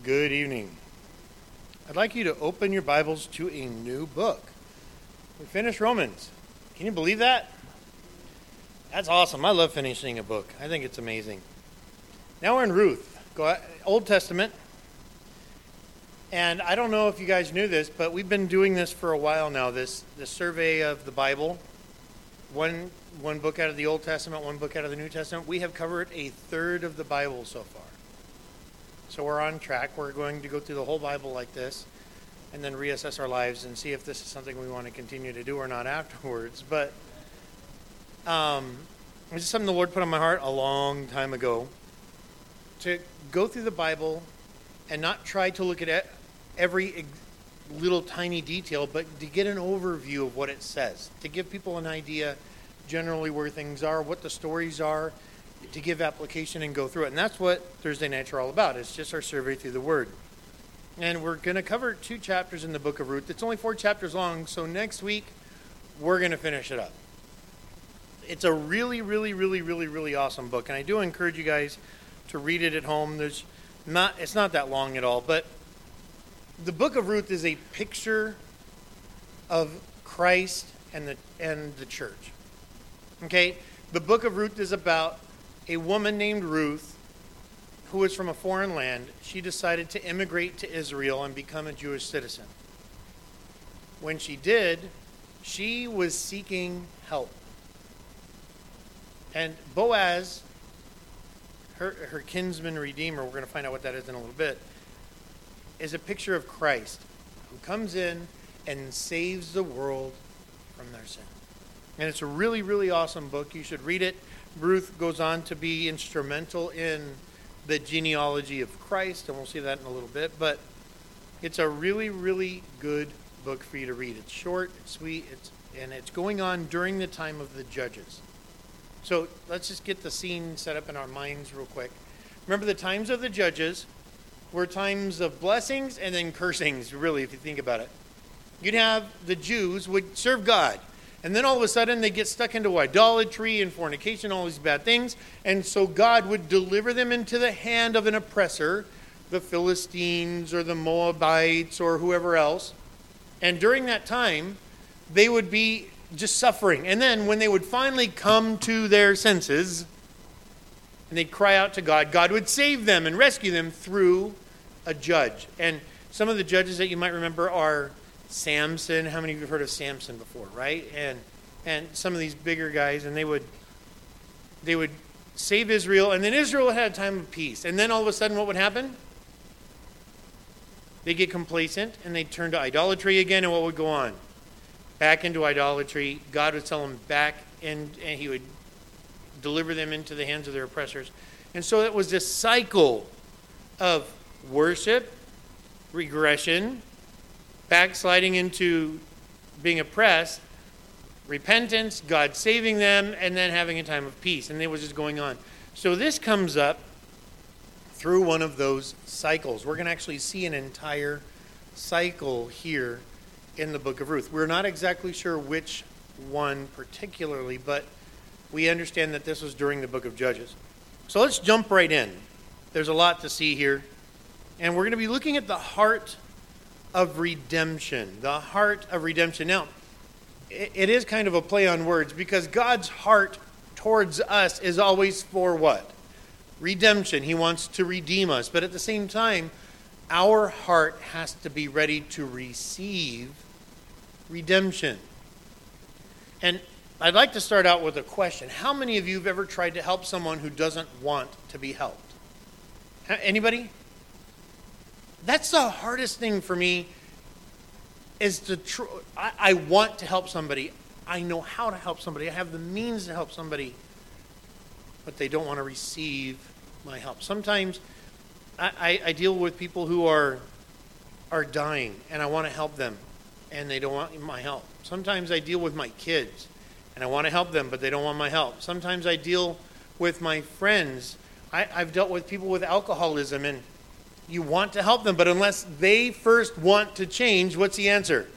Good evening. I'd like you to open your Bibles to a new book. We finished Romans. Can you believe that? That's awesome. I love finishing a book. I think it's amazing. Now we're in Ruth, Old Testament. And I don't know if you guys knew this, but we've been doing this for a while now, this survey of the Bible. One book out of the Old Testament, one book out of the New Testament. We have covered a third of the Bible so far. So we're on track. We're going to go through the whole Bible like this and then reassess our lives and see if this is something we want to continue to do or not afterwards. But it's just something the Lord put on my heart a long time ago, to go through the Bible and not try to look at every little tiny detail, but to get an overview of what it says, to give people an idea generally where things are, what the stories are, to give application and go through it. And that's what Thursday nights are all about. It's just our survey through the Word. And we're going to cover 2 chapters in the book of Ruth. It's only 4 chapters long, so next week we're going to finish it up. It's a really, really, really, really, really awesome book, and I do encourage you guys to read it at home. It's not that long at all, but the book of Ruth is a picture of Christ and the church. Okay? The book of Ruth is about a woman named Ruth who was from a foreign land. She decided to immigrate to Israel and become a Jewish citizen. When she did, she was seeking help. And Boaz, her kinsman redeemer, we're going to find out what that is in a little bit, is a picture of Christ who comes in and saves the world from their sin. And it's a really, really awesome book. You should read it. Ruth goes on to be instrumental in the genealogy of Christ, and we'll see that in a little bit. But it's a really, really good book for you to read. It's short, it's sweet, and it's going on during the time of the Judges. So let's just get the scene set up in our minds real quick. Remember, the times of the Judges were times of blessings and then cursings, really, if you think about it. You'd have the Jews would serve God, and then all of a sudden they get stuck into idolatry and fornication, all these bad things, and so God would deliver them into the hand of an oppressor, the Philistines or the Moabites or whoever else. And during that time, they would be just suffering. And then when they would finally come to their senses and they'd cry out to God, God would save them and rescue them through a judge. And some of the judges that you might remember are Samson. How many of you have heard of Samson before, right? And some of these bigger guys, and they would save Israel, and then Israel had a time of peace. And then all of a sudden what would happen? They'd get complacent and they'd turn to idolatry again, and what would go on? Back into idolatry. God would tell them back, and he would deliver them into the hands of their oppressors. And so it was this cycle of worship, regression, backsliding into being oppressed, repentance, God saving them, and then having a time of peace. And it was just going on. So this comes up through one of those cycles. We're going to actually see an entire cycle here in the book of Ruth. We're not exactly sure which one particularly, but we understand that this was during the book of Judges. So let's jump right in. There's a lot to see here. And we're going to be looking at the heart of redemption. The heart of redemption. Now, it is kind of a play on words, because God's heart towards us is always for what? Redemption. He wants to redeem us. But at the same time, our heart has to be ready to receive redemption. And I'd like to start out with a question. How many of you have ever tried to help someone who doesn't want to be helped? Anybody? That's the hardest thing for me, is I want to help somebody. I know how to help somebody. I have the means to help somebody, but they don't want to receive my help. Sometimes I deal with people who are dying, and I want to help them, and they don't want my help. Sometimes I deal with my kids, and I want to help them, but they don't want my help. Sometimes I deal with my friends. I've dealt with people with alcoholism, and you want to help them, but unless they first want to change, what's the answer?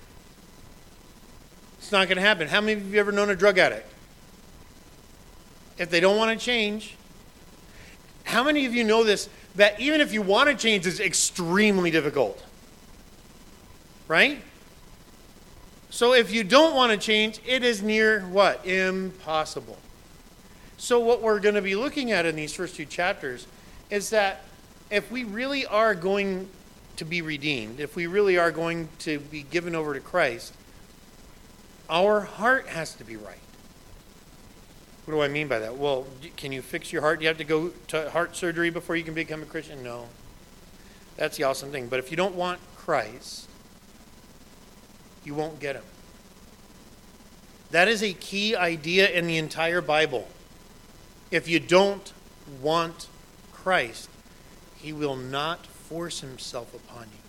It's not going to happen. How many of you have ever known a drug addict? If they don't want to change, how many of you know this? that even if you want to change, it's extremely difficult. Right? So if you don't want to change, it is near what? Impossible. So what we're going to be looking at in these first two chapters is that if we really are going to be redeemed, if we really are going to be given over to Christ, our heart has to be right. What do I mean by that? Well, can you fix your heart? Do you have to go to heart surgery before you can become a Christian? No. That's the awesome thing. But if you don't want Christ, you won't get him. That is a key idea in the entire Bible. If you don't want Christ, he will not force himself upon you.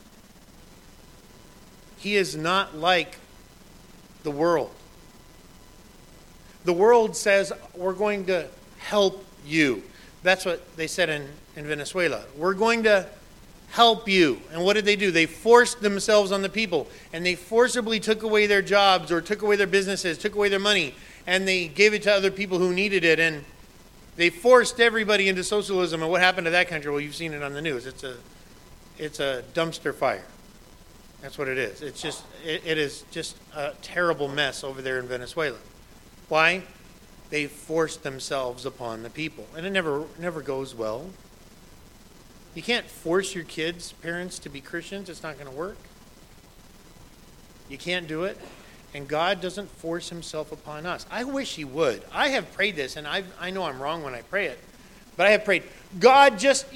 He is not like the world. The world says, we're going to help you. That's what they said in Venezuela. We're going to help you. And what did they do? They forced themselves on the people. And they forcibly took away their jobs or took away their businesses, took away their money. And they gave it to other people who needed it. And they forced everybody into socialism. And what happened to that country? Well, you've seen it on the news. It's a dumpster fire. That's what it is. It is just a terrible mess over there in Venezuela. Why? They forced themselves upon the people. And it never goes well. You can't force your kids, parents, to be Christians. It's not going to work. You can't do it. And God doesn't force himself upon us. I wish he would. I have prayed this, and I know I'm wrong when I pray it. But I have prayed, God, just,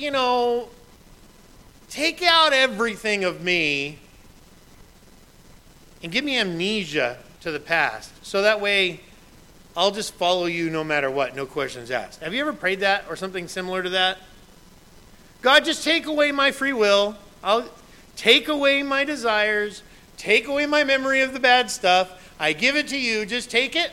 take out everything of me and give me amnesia to the past. So that way I'll just follow you no matter what, no questions asked. Have you ever prayed that or something similar to that? God, just take away my free will. I'll take away my desires. Take away my memory of the bad stuff. I give it to you. Just take it.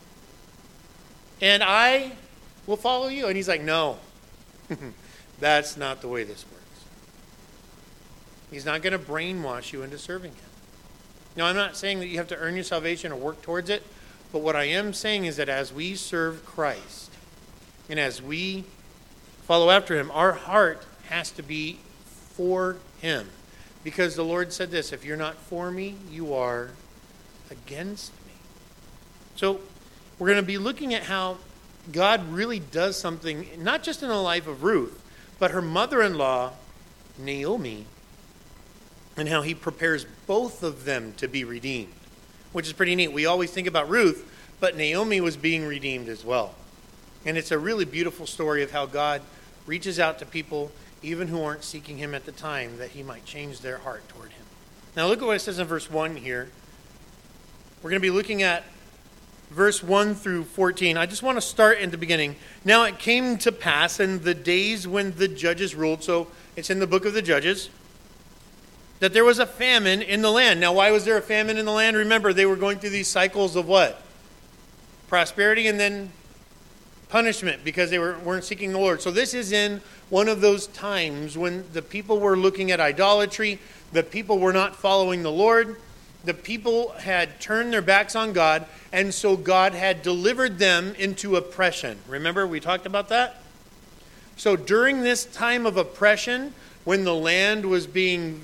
And I will follow you. And he's like, no. That's not the way this works. He's not going to brainwash you into serving him. Now, I'm not saying that you have to earn your salvation or work towards it. But what I am saying is that as we serve Christ and as we follow after him, our heart has to be for him. Because the Lord said this, if you're not for me, you are against me. So we're going to be looking at how God really does something, not just in the life of Ruth, but her mother-in-law, Naomi, and how he prepares both of them to be redeemed, which is pretty neat. We always think about Ruth, but Naomi was being redeemed as well. And it's a really beautiful story of how God reaches out to people, even who aren't seeking him at the time, that he might change their heart toward him. Now look at what it says in verse 1 here. We're going to be looking at verse 1 through 14. I just want to start in the beginning. Now it came to pass in the days when the judges ruled, so it's in the book of the Judges, that there was a famine in the land. Now why was there a famine in the land? Remember, they were going through these cycles of what? Prosperity and then punishment because they weren't seeking the Lord. So this is in one of those times when the people were looking at idolatry, the people were not following the Lord, the people had turned their backs on God, and so God had delivered them into oppression. Remember, we talked about that? So during this time of oppression, when the land was being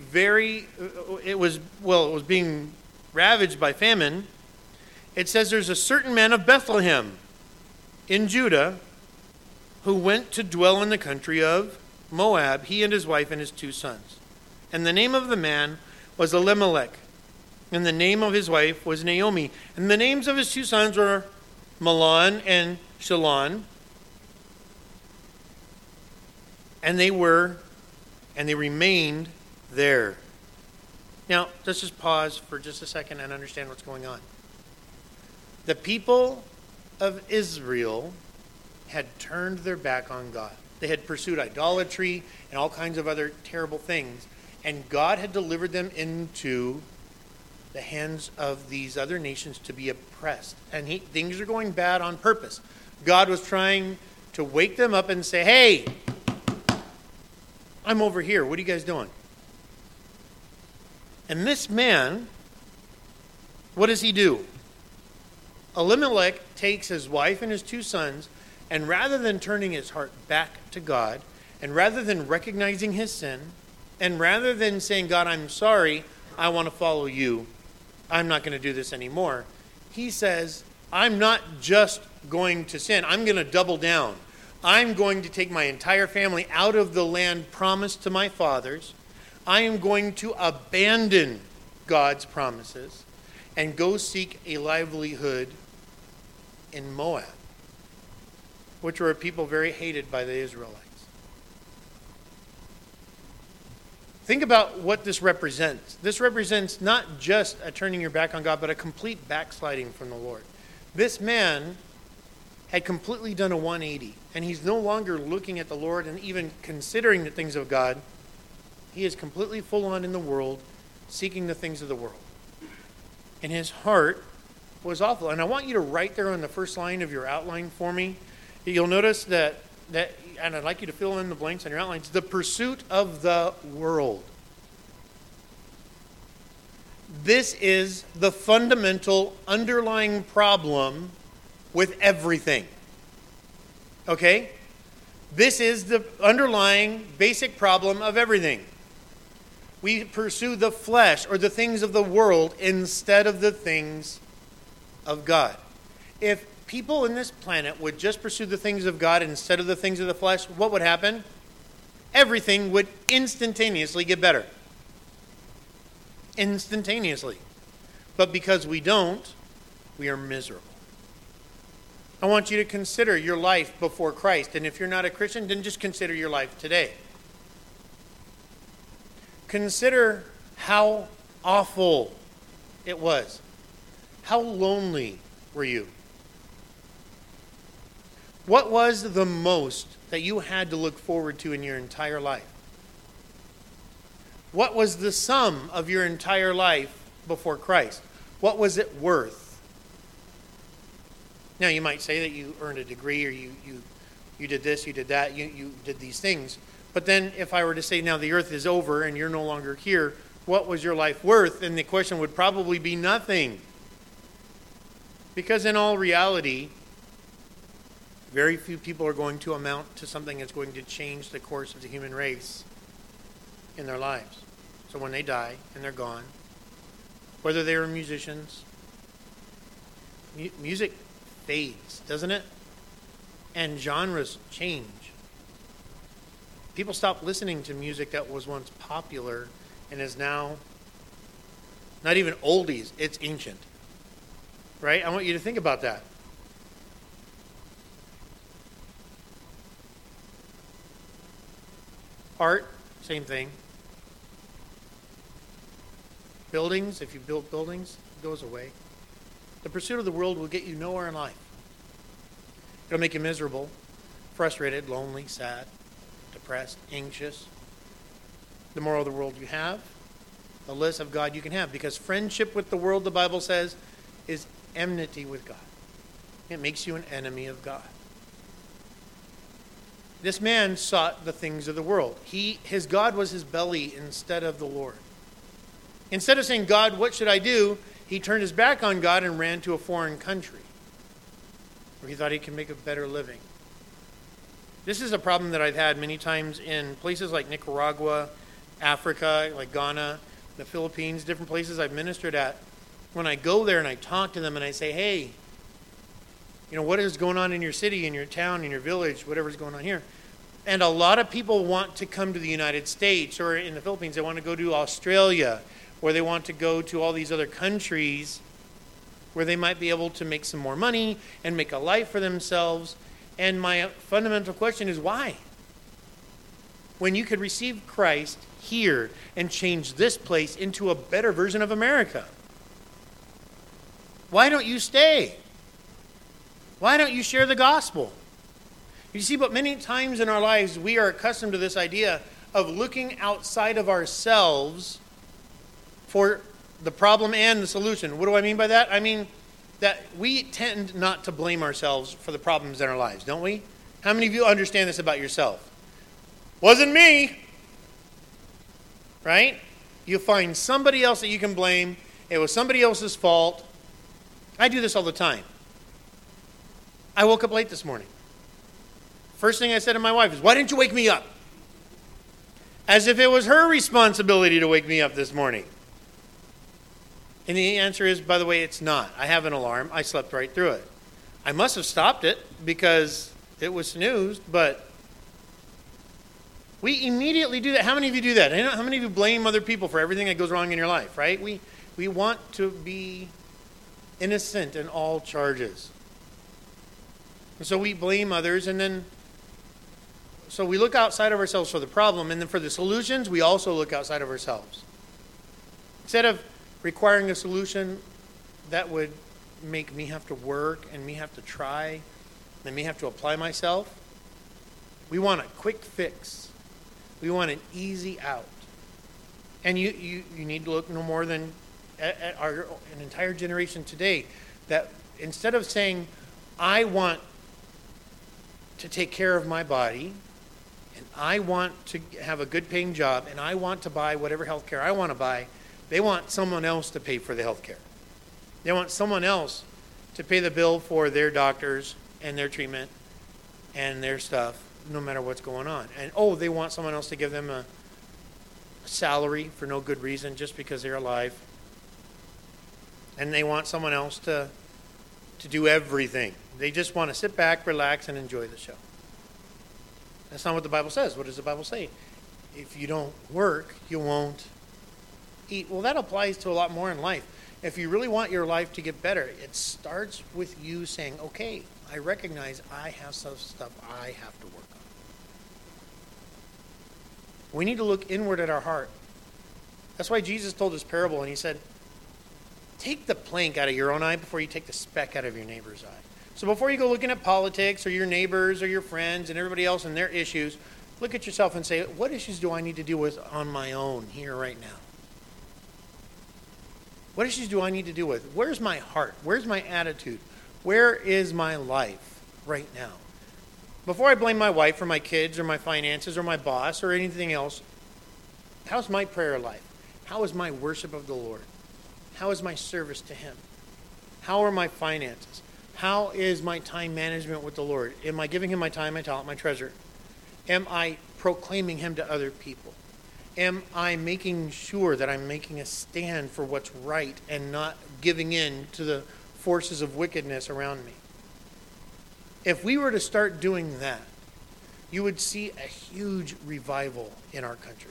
being ravaged by famine, it says there's a certain man of Bethlehem in Judah who went to dwell in the country of Moab, he and his wife and his 2 sons. And the name of the man was Elimelech, and the name of his wife was Naomi. And the names of his 2 sons were Mahlon and Chilion. And they remained there. Now, let's just pause for just a second and understand what's going on. The people of Israel had turned their back on God. They had pursued idolatry and all kinds of other terrible things. And God had delivered them into the hands of these other nations to be oppressed. And things are going bad on purpose. God was trying to wake them up and say, hey, I'm over here. What are you guys doing? And this man, what does he do? Elimelech takes his wife and his 2 sons, and rather than turning his heart back to God And rather than recognizing his sin, and rather than saying, God, I'm sorry, I want to follow you, I'm not going to do this anymore, he says, I'm not just going to sin, I'm going to double down. I'm going to take my entire family out of the land promised to my fathers. I am going to abandon God's promises and go seek a livelihood in Moab, which were a people very hated by the Israelites. Think about what this represents. This represents not just a turning your back on God, but a complete backsliding from the Lord. This man had completely done a 180, and he's no longer looking at the Lord and even considering the things of God. He is completely full on in the world, seeking the things of the world. And his heart was awful. And I want you to write there on the first line of your outline for me. You'll notice that, and I'd like you to fill in the blanks on your outlines, the pursuit of the world. This is the fundamental underlying problem with everything. Okay? This is the underlying basic problem of everything. We pursue the flesh or the things of the world instead of the things of God. If people in this planet would just pursue the things of God instead of the things of the flesh, what would happen? Everything would instantaneously get better. Instantaneously. But because we don't, we are miserable. I want you to consider your life before Christ. And if you're not a Christian, then just consider your life today. Consider how awful it was. How lonely were you? What was the most that you had to look forward to in your entire life? What was the sum of your entire life before Christ? What was it worth? Now, you might say that you earned a degree, or you did this, you did that, you did these things. But then if I were to say, now the earth is over and you're no longer here, what was your life worth? And the question would probably be nothing. Because in all reality, very few people are going to amount to something that's going to change the course of the human race in their lives. So when they die and they're gone, whether they were musicians, music fades, doesn't it? And genres change. People stop listening to music that was once popular and is now not even oldies, it's ancient. Right? I want you to think about that. Art, same thing. Buildings, if you build buildings, it goes away. The pursuit of the world will get you nowhere in life. It'll make you miserable, frustrated, lonely, sad, depressed, anxious. The more of the world you have, the less of God you can have. Because friendship with the world, the Bible says, is enmity with God. It makes you an enemy of God. This man sought the things of the world. His God was his belly instead of the Lord. Instead of saying, God, what should I do? He turned his back on God and ran to a foreign country where he thought he could make a better living. This is a problem that I've had many times in places like Nicaragua, Africa, like Ghana, the Philippines, different places I've ministered at. When I go there and I talk to them and I say, hey, what is going on in your city, in your town, in your village, whatever's going on here? And a lot of people want to come to the United States, or in the Philippines, they want to go to Australia, or they want to go to all these other countries where they might be able to make some more money and make a life for themselves. And my fundamental question is, why? When you could receive Christ here and change this place into a better version of America. Why don't you stay? Why don't you share the gospel? You see, but many times in our lives, we are accustomed to this idea of looking outside of ourselves for the problem and the solution. What do I mean by that? I mean that we tend not to blame ourselves for the problems in our lives, don't we? How many of you understand this about yourself? Wasn't me. Right? You find somebody else that you can blame. It was somebody else's fault. I do this all the time. I woke up late this morning. First thing I said to my wife is, why didn't you wake me up? as if it was her responsibility to wake me up this morning. And the answer is, by the way, it's not. I have an alarm. I slept right through it. I must have stopped it because it was snoozed, but we immediately do that. How many of you do that? How many of you blame other people for everything that goes wrong in your life, right? We want to be innocent in all charges. And so we blame others, and then so we look outside of ourselves for the problem, and then for the solutions, we also look outside of ourselves. Instead of requiring a solution that would make me have to work and me have to try and me have to apply myself, we want a quick fix. We want an easy out. And you need to look no more than at an entire generation today, that instead of saying, I want to take care of my body, and I want to have a good paying job, and I want to buy whatever health care I want to buy, they want someone else to pay for the health care. They want someone else to pay the bill for their doctors and their treatment and their stuff, no matter what's going on. And they want someone else to give them a salary for no good reason, just because they're alive. And they want someone else to do everything. They just want to sit back, relax, and enjoy the show. That's not what the Bible says. What does the Bible say? If you don't work, you won't eat. Well, that applies to a lot more in life. If you really want your life to get better, it starts with you saying, okay, I recognize I have some stuff I have to work on. We need to look inward at our heart. That's why Jesus told this parable, and he said, take the plank out of your own eye before you take the speck out of your neighbor's eye. So before you go looking at politics or your neighbors or your friends and everybody else and their issues, look at yourself and say, what issues do I need to deal with on my own here right now? What issues do I need to deal with? Where's my heart? Where's my attitude? Where is my life right now? Before I blame my wife or my kids or my finances or my boss or anything else, how's my prayer life? How is my worship of the Lord? How is my service to Him? How are my finances? How is my time management with the Lord? Am I giving Him my time, my talent, my treasure? Am I proclaiming Him to other people? Am I making sure that I'm making a stand for what's right and not giving in to the forces of wickedness around me? If we were to start doing that, you would see a huge revival in our country.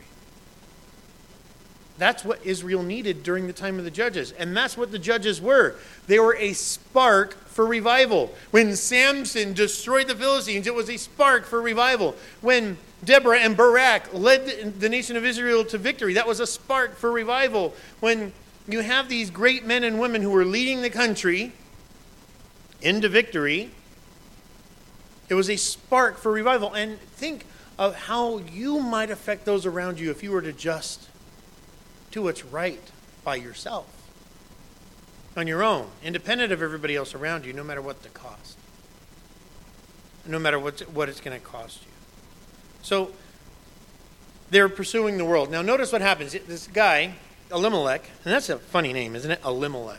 That's what Israel needed during the time of the judges. And that's what the judges were. They were a spark for revival. When Samson destroyed the Philistines, it was a spark for revival. When Deborah and Barak led the nation of Israel to victory, that was a spark for revival. When you have these great men and women who were leading the country into victory, it was a spark for revival. And think of how you might affect those around you if you were to just do what's right by yourself, on your own, independent of everybody else around you, no matter what the cost, no matter what it's going to cost you. So they're pursuing the world. Now notice what happens. This guy, Elimelech, and that's a funny name, isn't it? Elimelech.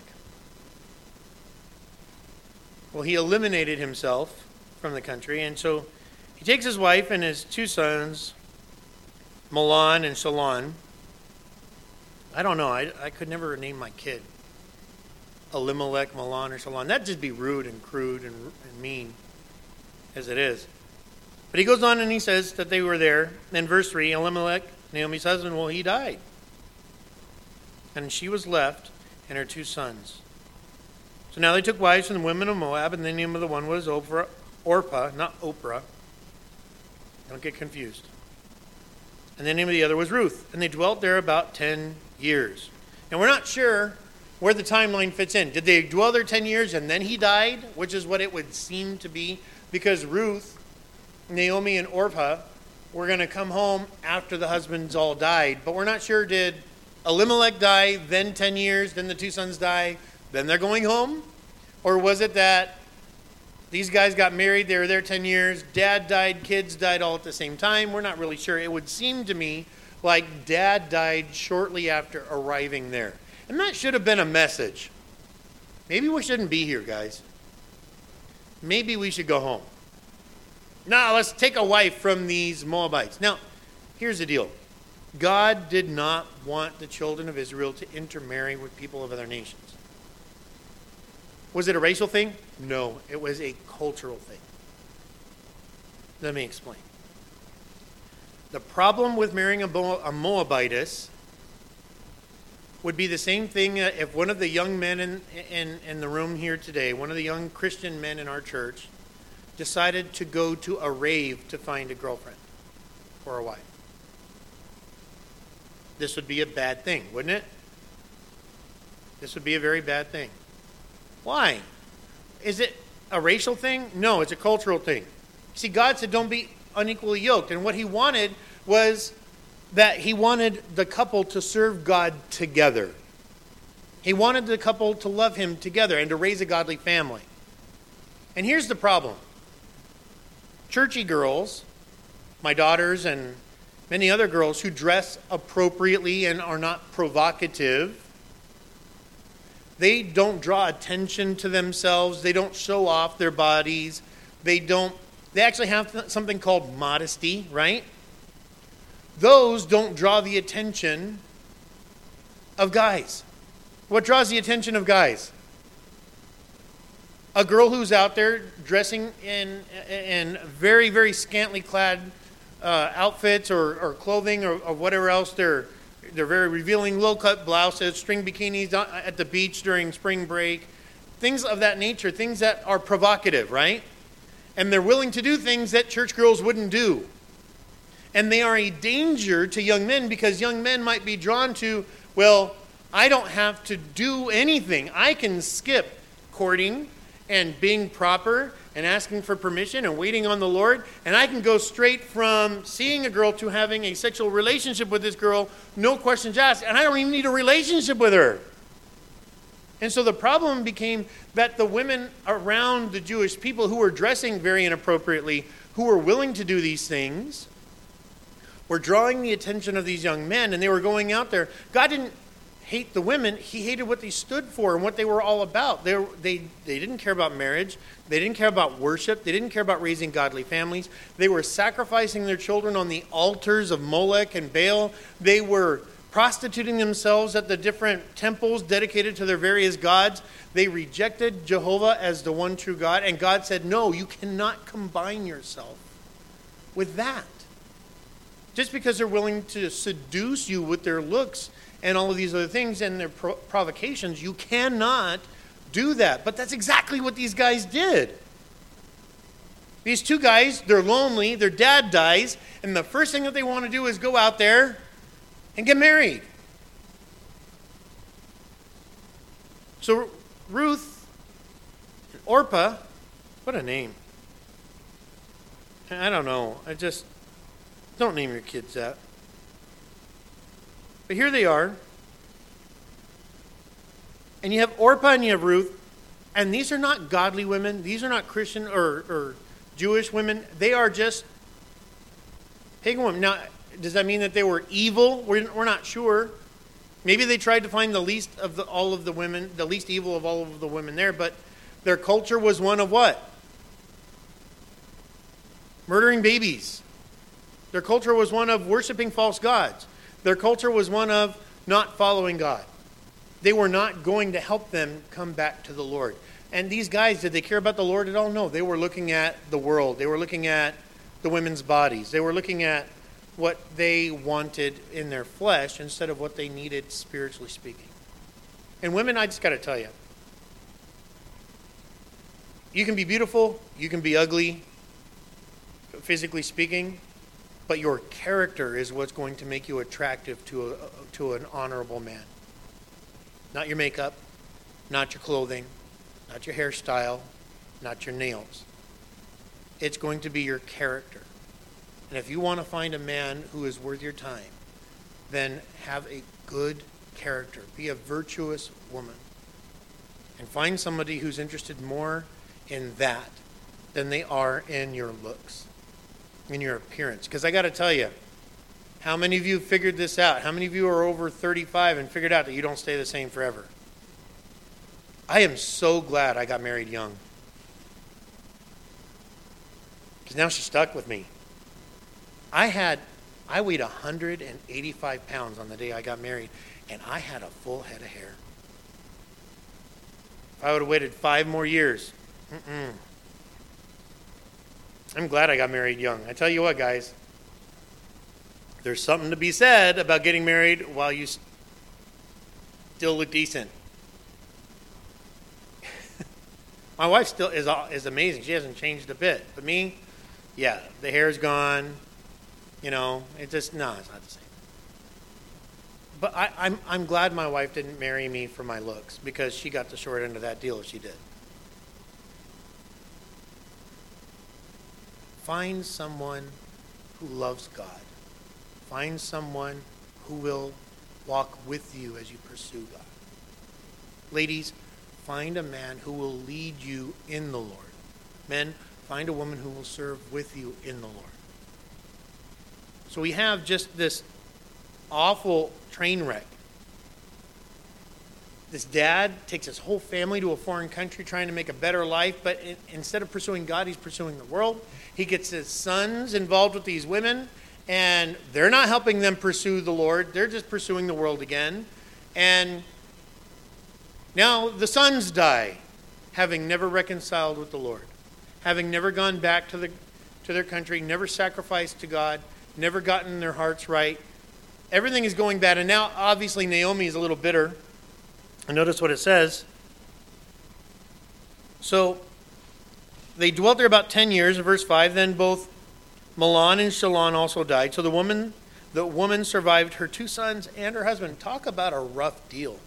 Well, he eliminated himself from the country, and so he takes his wife and his two sons, Mahlon and Shalon. I don't know. I could never name my kid Elimelech, Mahlon, or Shalon. That'd just be rude and crude and mean as it is. But he goes on and he says that they were there. In verse 3, Elimelech, Naomi's husband, well, he died. And she was left and her two sons. So now they took wives from the women of Moab, and the name of the one was Orpah, not Oprah. Don't get confused. And the name of the other was Ruth. And they dwelt there about 10 years. And we're not sure where the timeline fits in. Did they dwell there 10 years and then he died? Which is what it would seem to be. Because Ruth, Naomi, and Orpah were going to come home after the husbands all died. But we're not sure, did Elimelech die, then 10 years, then the two sons die, then they're going home? Or was it that these guys got married, they were there 10 years, dad died, kids died all at the same time? We're not really sure. It would seem to me like dad died shortly after arriving there. And that should have been a message. Maybe we shouldn't be here, guys. Maybe we should go home. Now, let's take a wife from these Moabites. Now, here's the deal. God did not want the children of Israel to intermarry with people of other nations. Was it a racial thing? No, it was a cultural thing. Let me explain. The problem with marrying a Moabitess would be the same thing if one of the young men in the room here today, one of the young Christian men in our church, decided to go to a rave to find a girlfriend or a wife. This would be a bad thing, wouldn't it? This would be a very bad thing. Why? Is it a racial thing? No, it's a cultural thing. See, God said don't be unequally yoked. And what he wanted was that he wanted the couple to serve God together. He wanted the couple to love him together and to raise a godly family. And here's the problem. Churchy girls, my daughters and many other girls who dress appropriately and are not provocative, they don't draw attention to themselves. They don't show off their bodies. They actually have something called modesty, right? Those don't draw the attention of guys. What draws the attention of guys? A girl who's out there dressing in very, very scantily clad outfits or clothing or whatever else. They're very revealing, low-cut blouses, string bikinis at the beach during spring break. Things of that nature, things that are provocative, right? And they're willing to do things that church girls wouldn't do. And they are a danger to young men because young men might be drawn to, well, I don't have to do anything. I can skip courting and being proper and asking for permission and waiting on the Lord. And I can go straight from seeing a girl to having a sexual relationship with this girl, no questions asked. And I don't even need a relationship with her. And so the problem became that the women around the Jewish people who were dressing very inappropriately, who were willing to do these things, were drawing the attention of these young men, and they were going out there. God didn't hate the women. He hated what they stood for and what they were all about. They didn't care about marriage. They didn't care about worship. They didn't care about raising godly families. They were sacrificing their children on the altars of Molech and Baal. They were prostituting themselves at the different temples dedicated to their various gods. They rejected Jehovah as the one true God, and God said, no, you cannot combine yourself with that. Just because they're willing to seduce you with their looks and all of these other things and their provocations, you cannot do that. But that's exactly what these guys did. These two guys, they're lonely, their dad dies, and the first thing that they want to do is go out there and get married. So Ruth and Orpah, what a name. I don't know. Don't name your kids that. But here they are. And you have Orpah and you have Ruth. And these are not godly women. These are not Christian or Jewish women. They are just pagan women. Now, does that mean that they were evil? We're not sure. Maybe they tried to find the least of all of the women, the least evil of all of the women there. But their culture was one of what? Murdering babies. Their culture was one of worshiping false gods. Their culture was one of not following God. They were not going to help them come back to the Lord. And these guys, did they care about the Lord at all? No. They were looking at the world. They were looking at the women's bodies. They were looking at what they wanted in their flesh instead of what they needed spiritually speaking. And women, I just got to tell you, you can be beautiful, you can be ugly, physically speaking, but your character is what's going to make you attractive to an honorable man. Not your makeup, not your clothing, not your hairstyle, not your nails. It's going to be your character. And if you want to find a man who is worth your time, then have a good character. Be a virtuous woman. And find somebody who's interested more in that than they are in your looks, in your appearance. Because I got to tell you, how many of you figured this out? How many of you are over 35 and figured out that you don't stay the same forever? I am so glad I got married young. Because now she's stuck with me. I had I weighed 185 pounds on the day I got married, and I had a full head of hair. If I would have waited 5 more years, I'm glad I got married young. I tell you what, guys, there's something to be said about getting married while you still look decent. My wife still is amazing. She hasn't changed a bit. But me, yeah, the hair's gone. It's not the same. But I'm glad my wife didn't marry me for my looks, because she got the short end of that deal if she did. Find someone who loves God. Find someone who will walk with you as you pursue God. Ladies, find a man who will lead you in the Lord. Men, find a woman who will serve with you in the Lord. So we have just this awful train wreck. This dad takes his whole family to a foreign country trying to make a better life, but instead of pursuing God, he's pursuing the world. He gets his sons involved with these women, and they're not helping them pursue the Lord. They're just pursuing the world again. And now the sons die, having never reconciled with the Lord, having never gone back to their country, never sacrificed to God, never gotten their hearts right. Everything is going bad. And now, obviously, Naomi is a little bitter. And notice what it says. So, they dwelt there about 10 years. In verse 5, then both Mahlon and Chilion also died. So the woman survived her 2 sons and her husband. Talk about a rough deal.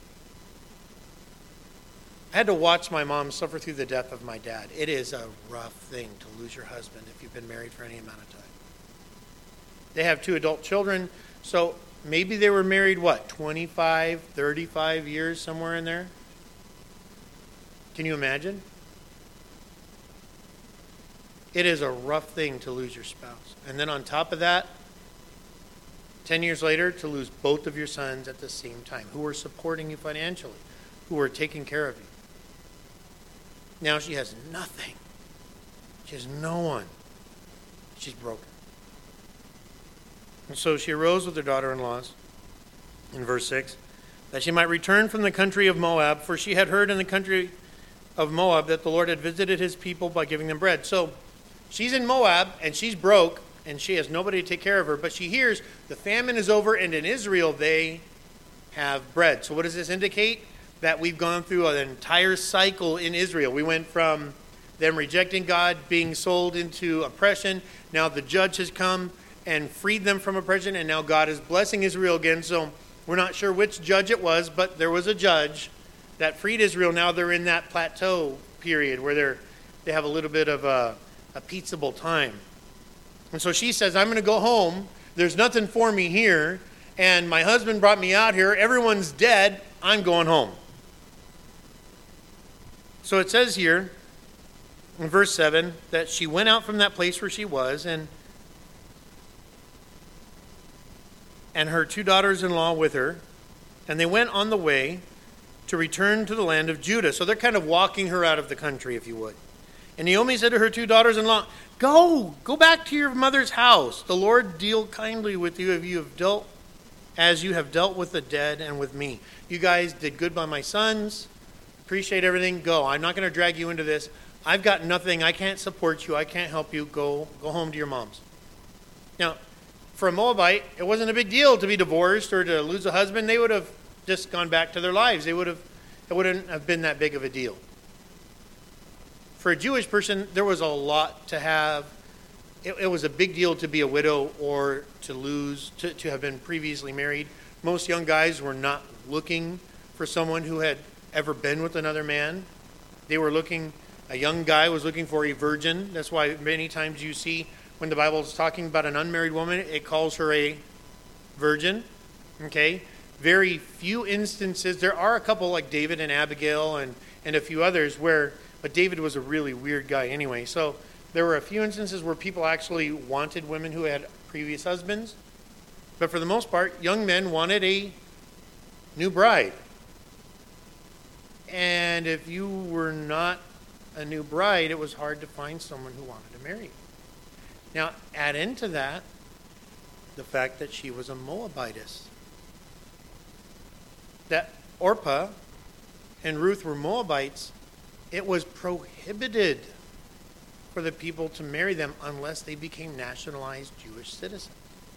I had to watch my mom suffer through the death of my dad. It is a rough thing to lose your husband if you've been married for any amount of time. They have 2 adult children. So maybe they were married, 25, 35 years, somewhere in there? Can you imagine? It is a rough thing to lose your spouse. And then on top of that, 10 years later, to lose both of your sons at the same time, who are supporting you financially, who are taking care of you. Now she has nothing. She has no one. She's broken. And so she arose with her daughter-in-laws, in verse 6, that she might return from the country of Moab, for she had heard in the country of Moab that the Lord had visited his people by giving them bread. So she's in Moab, and she's broke, and she has nobody to take care of her, but she hears the famine is over, and in Israel they have bread. So what does this indicate? That we've gone through an entire cycle in Israel. We went from them rejecting God, being sold into oppression. Now the judge has come and freed them from oppression, and now God is blessing Israel again. So we're not sure which judge it was, but there was a judge that freed Israel. Now they're in that plateau period where they have a little bit of a peaceable time. And so she says, I'm going to go home. There's nothing for me here, and my husband brought me out here. Everyone's dead. I'm going home. So it says here in verse 7 that she went out from that place where she was, and her 2 daughters-in-law with her, and they went on the way to return to the land of Judah. So they're kind of walking her out of the country, if you would. And Naomi said to her 2 daughters-in-law, Go back to your mother's house. The Lord deal kindly with you if you have dealt as you have dealt with the dead and with me. You guys did good by my sons. Appreciate everything. Go. I'm not going to drag you into this. I've got nothing. I can't support you. I can't help you. Go home to your moms. Now, for a Moabite, it wasn't a big deal to be divorced or to lose a husband. They would have just gone back to their lives. It wouldn't have been that big of a deal. For a Jewish person, there was a lot to have. It was a big deal to be a widow or to have been previously married. Most young guys were not looking for someone who had ever been with another man. A young guy was looking for a virgin. That's why many times you see when the Bible is talking about an unmarried woman, it calls her a virgin. Okay? Very few instances. There are a couple like David and Abigail and a few others but David was a really weird guy anyway. So there were a few instances where people actually wanted women who had previous husbands. But for the most part, young men wanted a new bride. And if you were not a new bride, it was hard to find someone who wanted to marry you. Now, add into that, the fact that she was a Moabitess. That Orpah and Ruth were Moabites, it was prohibited for the people to marry them unless they became nationalized Jewish citizens.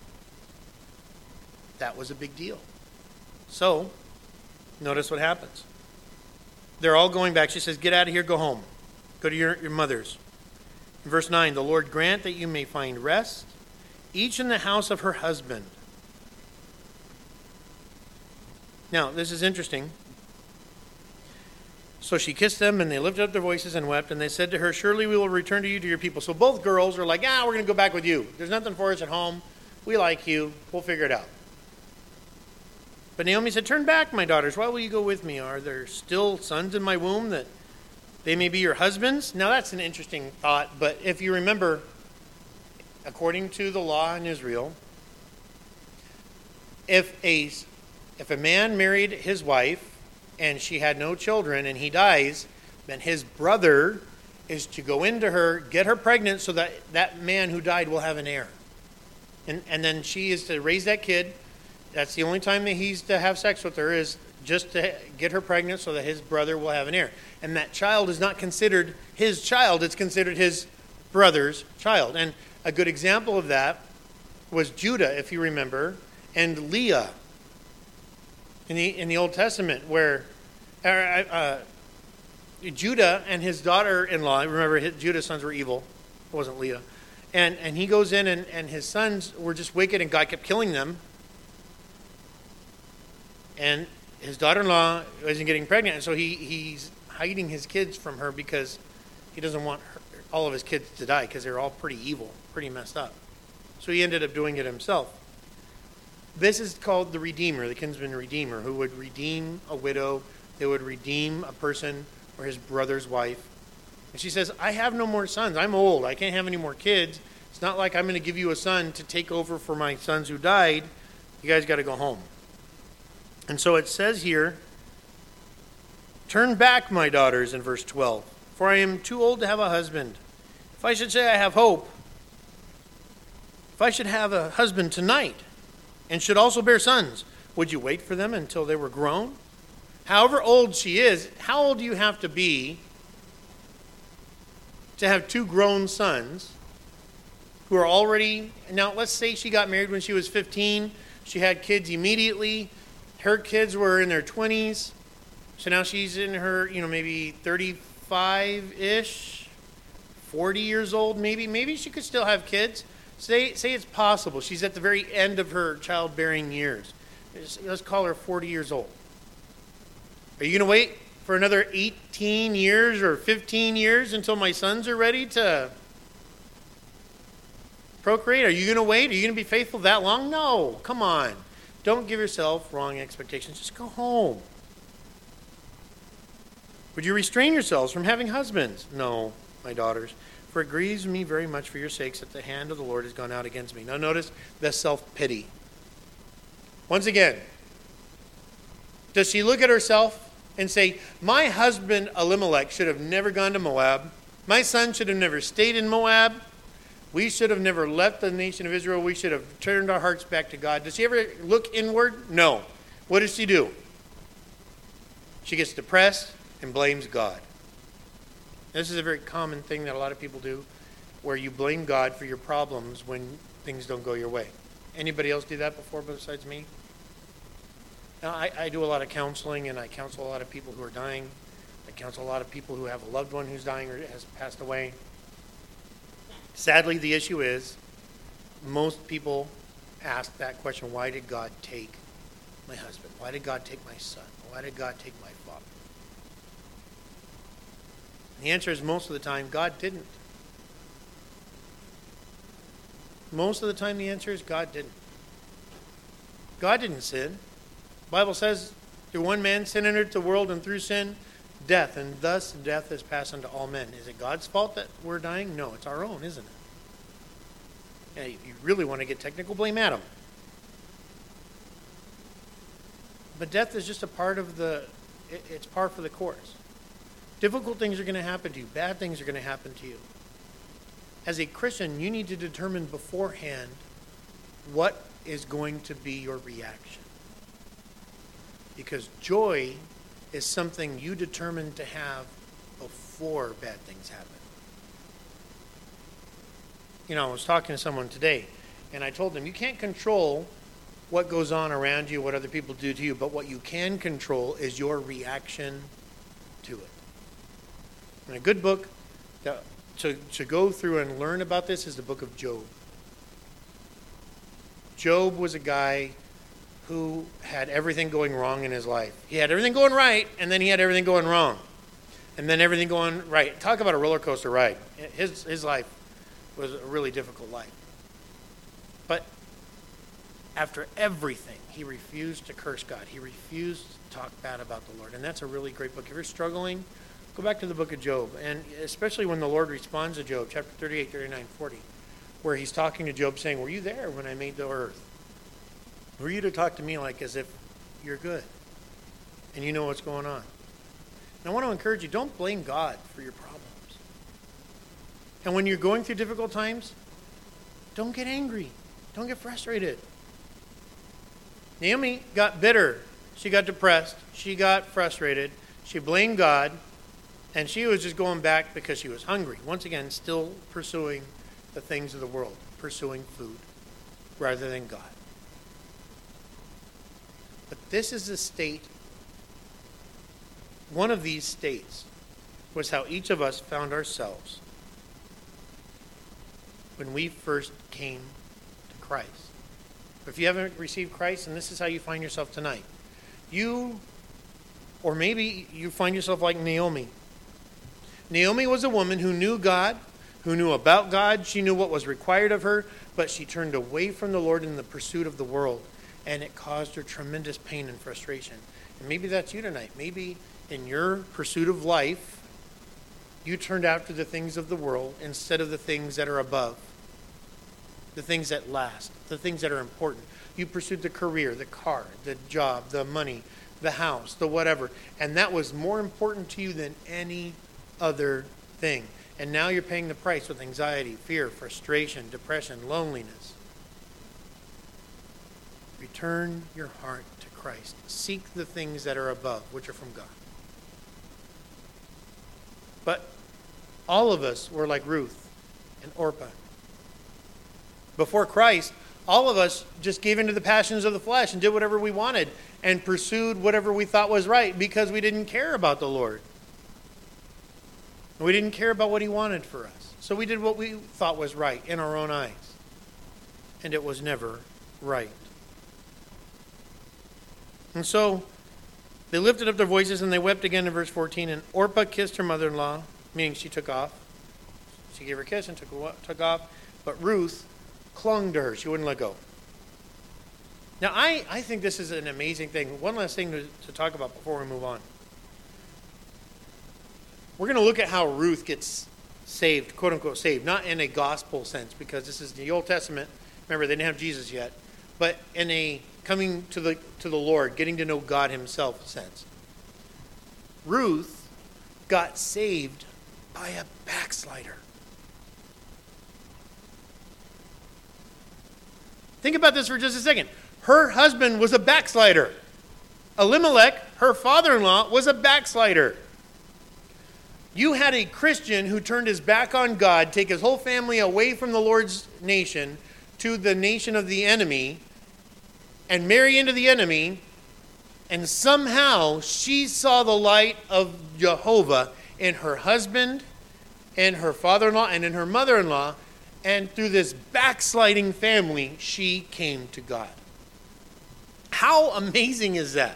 That was a big deal. So, notice what happens. They're all going back. She says, get out of here, go home. Go to your mothers. In verse 9, the Lord grant that you may find rest, each in the house of her husband. Now, this is interesting. So she kissed them, and they lifted up their voices and wept, and they said to her, surely we will return to you, to your people. So both girls are like, we're going to go back with you. There's nothing for us at home. We like you. We'll figure it out. But Naomi said, turn back, my daughters. Why will you go with me? Are there still sons in my womb that they may be your husbands? Now, that's an interesting thought, but if you remember, according to the law in Israel, if a man married his wife and she had no children and he dies, then his brother is to go into her, get her pregnant so that that man who died will have an heir. And then she is to raise that kid. That's the only time that he's to have sex with her, is just to get her pregnant so that his brother will have an heir. And that child is not considered his child, it's considered his brother's child. And a good example of that was Judah, if you remember, and Leah in the Old Testament, where Judah and his daughter-in-law, remember Judah's sons were evil, it wasn't Leah, and he goes in and his sons were just wicked and God kept killing them. And his daughter-in-law isn't getting pregnant, and so he's hiding his kids from her because he doesn't want all of his kids to die because they're all pretty evil, pretty messed up. So he ended up doing it himself. This is called the Redeemer, the kinsman redeemer, who would redeem a widow. They would redeem a person or his brother's wife. And she says, I have no more sons. I'm old. I can't have any more kids. It's not like I'm going to give you a son to take over for my sons who died. You guys got to go home. And so it says here, turn back, my daughters, in verse 12, for I am too old to have a husband. If I should say I have hope, if I should have a husband tonight and should also bear sons, would you wait for them until they were grown? However old she is, how old do you have to be to have two grown sons who are already, now let's say she got married when she was 15, she had kids immediately. Her kids were in their 20s, so now she's in her, maybe 35-ish, 40 years old maybe. Maybe she could still have kids. Say it's possible. She's at the very end of her childbearing years. Let's call her 40 years old. Are you going to wait for another 18 years or 15 years until my sons are ready to procreate? Are you going to wait? Are you going to be faithful that long? No, come on. Don't give yourself wrong expectations. Just go home. Would you restrain yourselves from having husbands? No, my daughters, for it grieves me very much for your sakes that the hand of the Lord has gone out against me. Now notice the self-pity. Once again, does she look at herself and say, my husband Elimelech should have never gone to Moab. My son should have never stayed in Moab. We should have never left the nation of Israel. We should have turned our hearts back to God. Does she ever look inward? No. What does she do? She gets depressed and blames God. This is a very common thing that a lot of people do, where you blame God for your problems when things don't go your way. Anybody else do that before besides me? Now, I do a lot of counseling, and I counsel a lot of people who are dying. I counsel a lot of people who have a loved one who's dying or has passed away. Sadly, the issue is most people ask that question, why did God take my husband? Why did God take my son? Why did God take my father? And the answer is most of the time, God didn't. Most of the time, the answer is God didn't. God didn't sin. The Bible says, through one man sin entered the world, and through sin, death, and thus death has passed unto all men. Is it God's fault that we're dying? No, it's our own, isn't it? Yeah, you really want to get technical, blame Adam. But death is just a part of it's par for the course. Difficult things are going to happen to you. Bad things are going to happen to you. As a Christian, you need to determine beforehand what is going to be your reaction. Because joy is something you determine to have before bad things happen. I was talking to someone today, and I told them, you can't control what goes on around you, what other people do to you, but what you can control is your reaction to it. And a good book to go through and learn about this is the book of Job. Job was a guy who had everything going wrong in his life. He had everything going right, and then he had everything going wrong. And then everything going right. Talk about a roller coaster ride. His life was a really difficult life. But after everything, he refused to curse God. He refused to talk bad about the Lord. And that's a really great book. If you're struggling, go back to the book of Job. And especially when the Lord responds to Job, chapter 38, 39, 40, where he's talking to Job saying, were you there when I made the earth? Were you to talk to me like as if you're good and you know what's going on? And I want to encourage you, don't blame God for your problems. And when you're going through difficult times, don't get angry. Don't get frustrated. Naomi got bitter. She got depressed. She got frustrated. She blamed God. And she was just going back because she was hungry. Once again, still pursuing the things of the world, pursuing food rather than God. But this is a state, one of these states was how each of us found ourselves when we first came to Christ. If you haven't received Christ, and this is how you find yourself tonight, or maybe you find yourself like Naomi. Naomi was a woman who knew God, who knew about God. She knew what was required of her, but she turned away from the Lord in the pursuit of the world, and it caused her tremendous pain and frustration. And maybe that's you tonight. Maybe in your pursuit of life, you turned after the things of the world instead of the things that are above, the things that last, the things that are important. You pursued the career, the car, the job, the money, the house, the whatever. And that was more important to you than any other thing. And now you're paying the price with anxiety, fear, frustration, depression, loneliness. Return your heart to Christ. Seek the things that are above, which are from God. But all of us were like Ruth and Orpah. Before Christ, all of us just gave into the passions of the flesh and did whatever we wanted and pursued whatever we thought was right because we didn't care about the Lord. We didn't care about what he wanted for us. So we did what we thought was right in our own eyes. And it was never right. And so they lifted up their voices and they wept again in verse 14. And Orpah kissed her mother-in-law, meaning she took off. She gave her a kiss and took off. But Ruth clung to her. She wouldn't let go. Now, I think this is an amazing thing. One last thing to talk about before we move on. We're going to look at how Ruth gets saved, quote unquote saved, not in a gospel sense, because this is the Old Testament. Remember, they didn't have Jesus yet, but in a coming to the Lord, getting to know God himself sense. Ruth got saved by a backslider. Think about this for just a second. Her husband was a backslider. Elimelech, her father-in-law, was a backslider. You had a Christian who turned his back on God, take his whole family away from the Lord's nation to the nation of the enemy, and marry into the enemy, and somehow she saw the light of Jehovah in her husband, and her father-in-law, and in her mother-in-law, and through this backsliding family, she came to God. How amazing is that?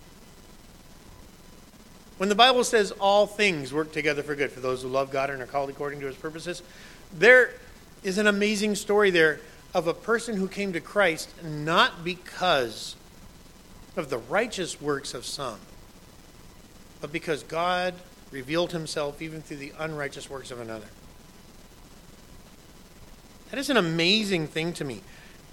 When the Bible says all things work together for good for those who love God and are called according to his purposes, there is an amazing story there of a person who came to Christ not because of the righteous works of some, but because God revealed himself even through the unrighteous works of another. That is an amazing thing to me.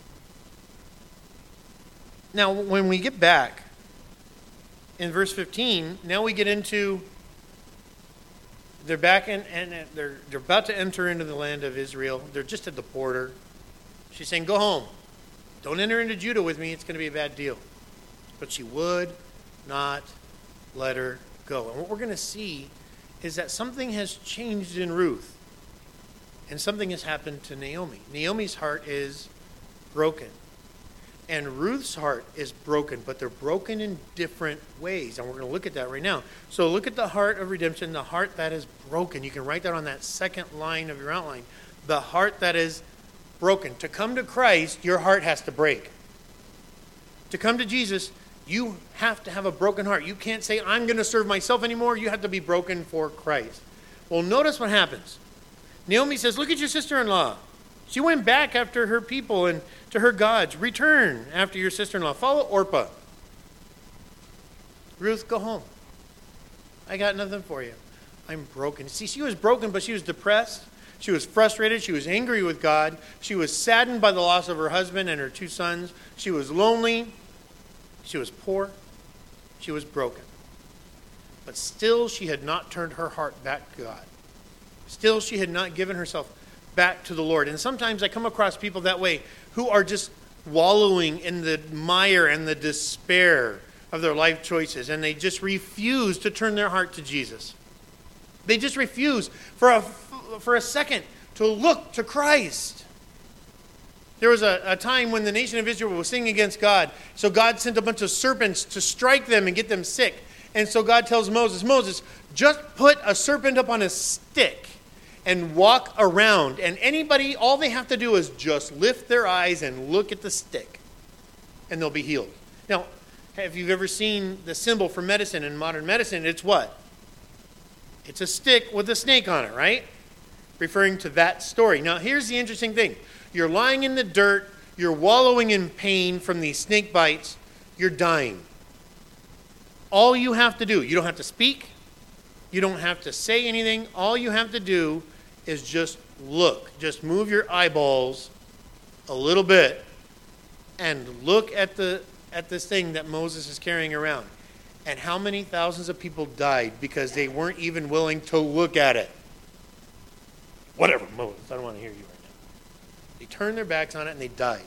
Now, when we get back in verse 15, now we get into, they're back in, and they're about to enter into the land of Israel. They're just at the border. She's saying, go home. Don't enter into Judah with me. It's going to be a bad deal. But she would not let her go. And what we're going to see is that something has changed in Ruth. And something has happened to Naomi. Naomi's heart is broken. And Ruth's heart is broken, but they're broken in different ways. And we're going to look at that right now. So look at the heart of redemption, the heart that is broken. You can write that on that second line of your outline. The heart that is broken. To come to Christ, your heart has to break. To come to Jesus, you have to have a broken heart. You can't say, I'm going to serve myself anymore. You have to be broken for Christ. Well, notice what happens. Naomi says, look at your sister-in-law. She went back after her people and to her gods. Return after your sister-in-law. Follow Orpah. Ruth, go home. I got nothing for you. I'm broken. See, she was broken, but she was depressed. She was frustrated. She was angry with God. She was saddened by the loss of her husband and her 2 sons. She was lonely. She was poor. She was broken. But still, she had not turned her heart back to God. Still, she had not given herself back to the Lord. And sometimes I come across people that way who are just wallowing in the mire and the despair of their life choices, and they just refuse to turn their heart to Jesus. They just refuse for a second to look to Christ. There was a time when the nation of Israel was sinning against God, so God sent a bunch of serpents to strike them and get them sick. And so God tells Moses, just put a serpent up on a stick and walk around. And anybody, all they have to do is just lift their eyes and look at the stick, and they'll be healed. Now, have you ever seen the symbol for medicine in modern medicine? It's what? It's a stick with a snake on it, right? Referring to that story. Now, here's the interesting thing. You're lying in the dirt. You're wallowing in pain from these snake bites. You're dying. All you have to do, you don't have to speak. You don't have to say anything. All you have to do is just look. Just move your eyeballs a little bit and look at this thing that Moses is carrying around. And how many thousands of people died because they weren't even willing to look at it? Whatever, Moses, I don't want to hear you right now. They turned their backs on it and they died.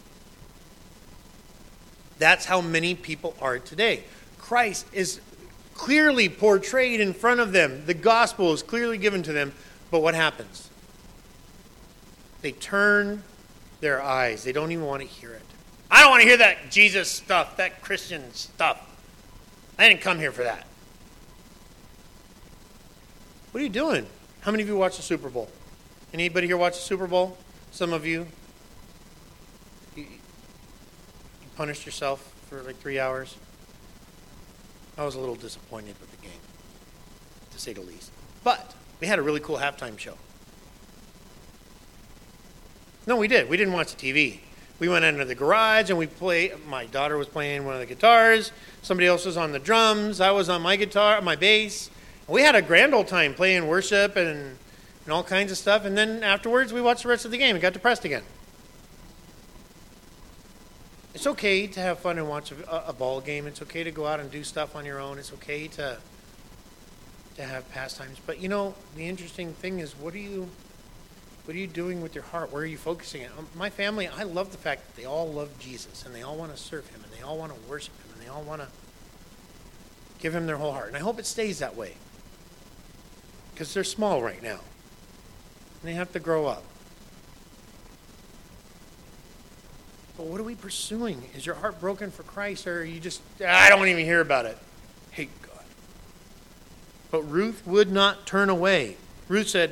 That's how many people are today. Christ is clearly portrayed in front of them. The gospel is clearly given to them. But what happens? They turn their eyes. They don't even want to hear it. I don't want to hear that Jesus stuff, that Christian stuff. I didn't come here for that. What are you doing? How many of you watch the Super Bowl? Anybody here watch the Super Bowl? Some of you. You punished yourself for like 3 hours. I was a little disappointed with the game, to say the least. But we had a really cool halftime show. No, we did. We didn't watch the TV. We went into the garage and we played. My daughter was playing one of the guitars. Somebody else was on the drums. I was on my guitar, my bass. We had a grand old time playing worship and all kinds of stuff. And then afterwards, we watched the rest of the game and got depressed again. It's okay to have fun and watch a ball game. It's okay to go out and do stuff on your own. It's okay to have pastimes. But you know, the interesting thing is, what are you doing with your heart? Where are you focusing it? My family, I love the fact that they all love Jesus and they all want to serve him and they all want to worship him and they all want to give him their whole heart. And I hope it stays that way. Because they're small right now. And they have to grow up. But what are we pursuing? Is your heart broken for Christ, or are you just, I don't even hear about it? Hate God. But Ruth would not turn away. Ruth said,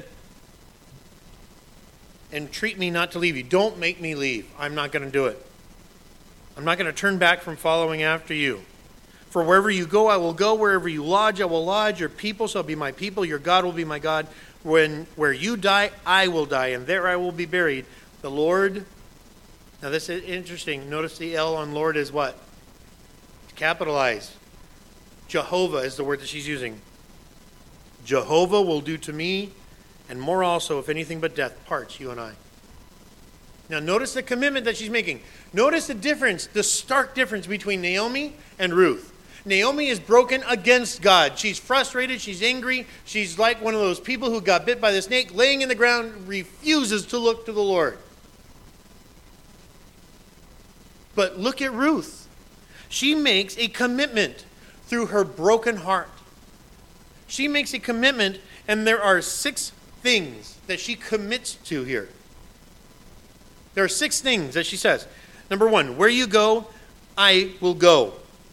entreat me not to leave you. Don't make me leave. I'm not going to do it. I'm not going to turn back from following after you. For wherever you go, I will go. Wherever you lodge, I will lodge. Your people shall be my people. Your God will be my God. Where you die, I will die, and there I will be buried. The Lord. Now this is interesting. Notice the L on Lord is what? It's capitalized. Jehovah is the word that she's using. Jehovah will do to me, and more also, if anything but death parts you and I. Now notice the commitment that she's making. Notice the difference, the stark difference between Naomi and Ruth. Naomi is broken against God. She's frustrated. She's angry. She's like one of those people who got bit by the snake, laying in the ground, refuses to look to the Lord. But look at Ruth. She makes a commitment through her broken heart. She makes a commitment, and there are 6 things that she commits to here. There are 6 things that she says. Number 1, where you go, I will go.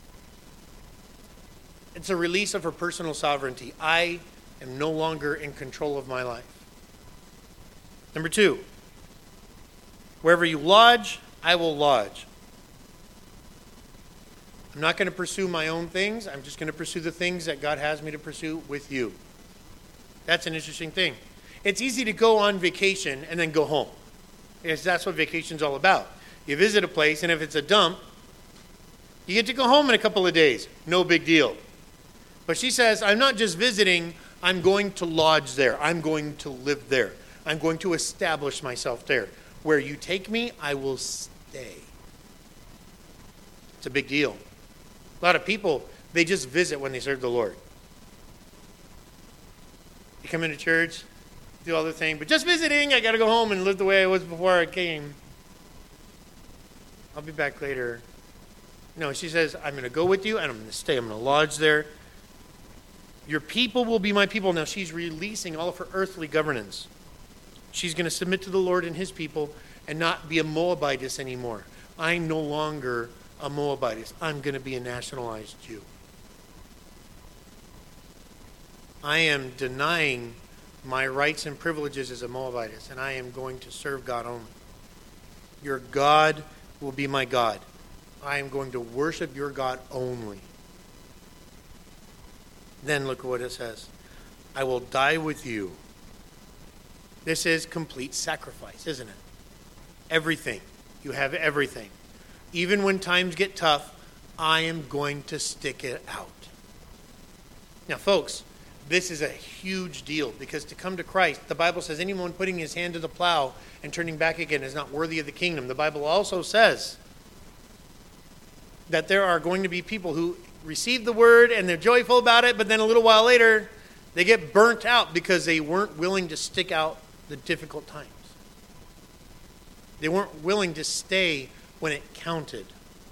It's a release of her personal sovereignty. I am no longer in control of my life. Number 2, wherever you lodge, I will lodge. I'm not going to pursue my own things. I'm just going to pursue the things that God has me to pursue with you. That's an interesting thing. It's easy to go on vacation and then go home. Because that's what vacation's all about. You visit a place, and if it's a dump, you get to go home in a couple of days. No big deal. But she says, I'm not just visiting, I'm going to lodge there. I'm going to live there. I'm going to establish myself there. Where you take me, I will stay. It's a big deal. A lot of people, they just visit when they serve the Lord. You come into church, do all the thing, but just visiting, I got to go home and live the way I was before I came. I'll be back later. No, she says, I'm going to go with you, and I'm going to stay. I'm going to lodge there. Your people will be my people. Now, she's releasing all of her earthly governance. She's going to submit to the Lord and his people and not be a Moabitess anymore. I'm no longer a Moabitess. I'm going to be a nationalized Jew. I am denying my rights and privileges as a Moabitess, and I am going to serve God only. Your God will be my God. I am going to worship your God only. Then look at what it says. I will die with you. This is complete sacrifice, isn't it? Everything. You have everything. Even when times get tough, I am going to stick it out. Now, folks, this is a huge deal because to come to Christ, the Bible says anyone putting his hand to the plow and turning back again is not worthy of the kingdom. The Bible also says that there are going to be people who receive the word and they're joyful about it, but then a little while later, they get burnt out because they weren't willing to stick out the difficult times. They weren't willing to stay when it counted.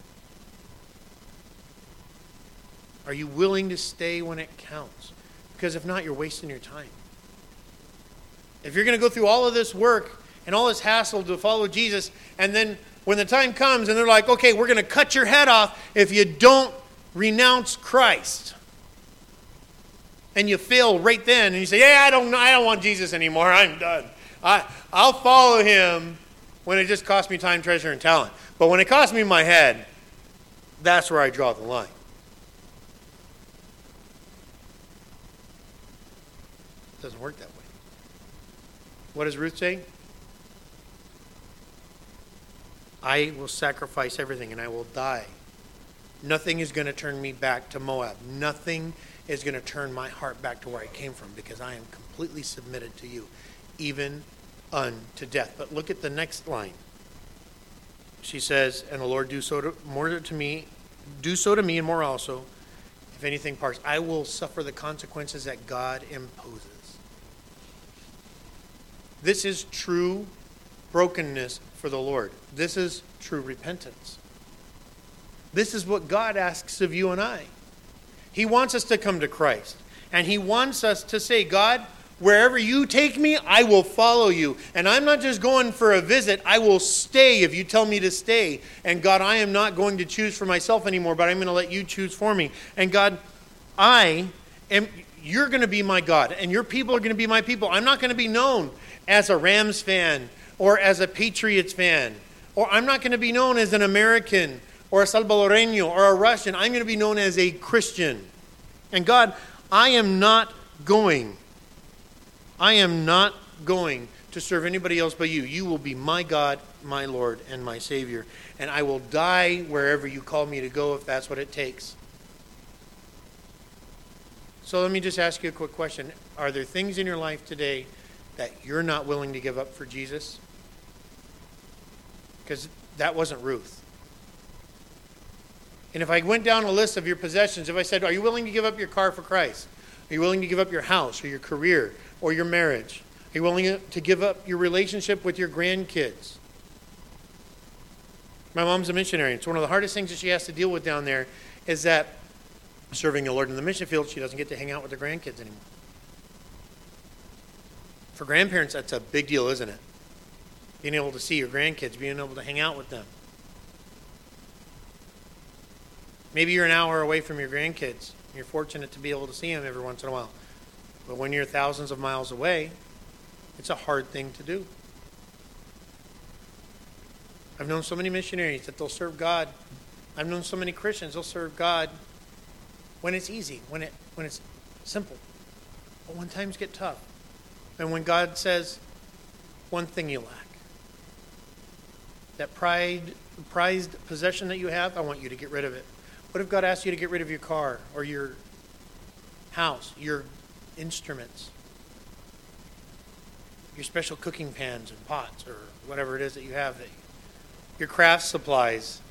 Are you willing to stay when it counts? Because if not, you're wasting your time. If you're going to go through all of this work and all this hassle to follow Jesus, and then when the time comes and they're like, okay, we're going to cut your head off if you don't renounce Christ. And you fail right then, and you say, I don't want Jesus anymore. I'm done. I'll follow him when it just costs me time, treasure, and talent. But when it costs me my head, that's where I draw the line. It doesn't work that way. What does Ruth say? I will sacrifice everything and I will die. Nothing is going to turn me back to Moab. Nothing is going to turn my heart back to where I came from because I am completely submitted to you, even unto death. But look at the next line. She says, and the Lord do so to me and more also, if anything parts. I will suffer the consequences that God imposes. This is true brokenness for the Lord. This is true repentance. This is what God asks of you and I. He wants us to come to Christ. And he wants us to say, God, wherever you take me, I will follow you. And I'm not just going for a visit. I will stay if you tell me to stay. And God, I am not going to choose for myself anymore, but I'm going to let you choose for me. And God, you're going to be my God. And your people are going to be my people. I'm not going to be known as a Rams fan or as a Patriots fan. Or I'm not going to be known as an American or a Salvadoreño or a Russian. I'm going to be known as a Christian. And God, I am not going to serve anybody else but you. You will be my God, my Lord, and my Savior. And I will die wherever you call me to go if that's what it takes. So let me just ask you a quick question. Are there things in your life today that you're not willing to give up for Jesus? Because that wasn't Ruth. And if I went down a list of your possessions, if I said, are you willing to give up your car for Christ? Are you willing to give up your house or your career or your marriage? Are you willing to give up your relationship with your grandkids? My mom's a missionary. It's one of the hardest things that she has to deal with down there is that serving the Lord in the mission field, she doesn't get to hang out with her grandkids anymore. For grandparents, that's a big deal, isn't it? Being able to see your grandkids, being able to hang out with them. Maybe you're an hour away from your grandkids. You're fortunate to be able to see them every once in a while. But when you're thousands of miles away, it's a hard thing to do. I've known so many missionaries that they'll serve God. I've known so many Christians, they'll serve God when it's easy, when it's simple. But when times get tough, and when God says, one thing you lack, that prized possession that you have, I want you to get rid of it. What if God asked you to get rid of your car or your house, your instruments, your special cooking pans and pots, or whatever it is that you have, your craft supplies?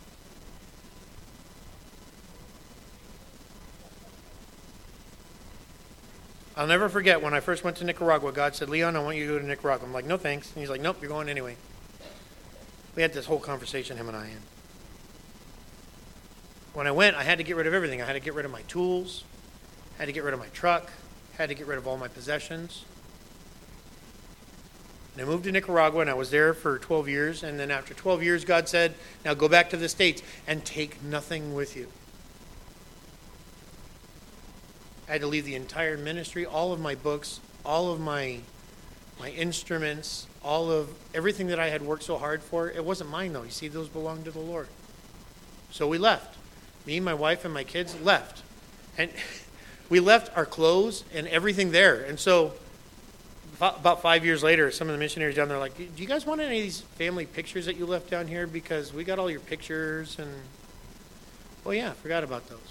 I'll never forget when I first went to Nicaragua, God said, Leon, I want you to go to Nicaragua. I'm like, no thanks. And he's like, nope, you're going anyway. We had this whole conversation, him and I. And when I went, I had to get rid of everything. I had to get rid of my tools, had to get rid of my truck, had to get rid of all my possessions. And I moved to Nicaragua, and I was there for 12 years. And then after 12 years, God said, now go back to the States and take nothing with you. I had to leave the entire ministry, all of my books, all of my instruments, all of everything that I had worked so hard for. It wasn't mine, though. You see, those belonged to the Lord. So we left. Me, my wife, and my kids left. And we left our clothes and everything there. And so about 5 years later, some of the missionaries down there are like, do you guys want any of these family pictures that you left down here? Because we got all your pictures. And, well, yeah, forgot about those.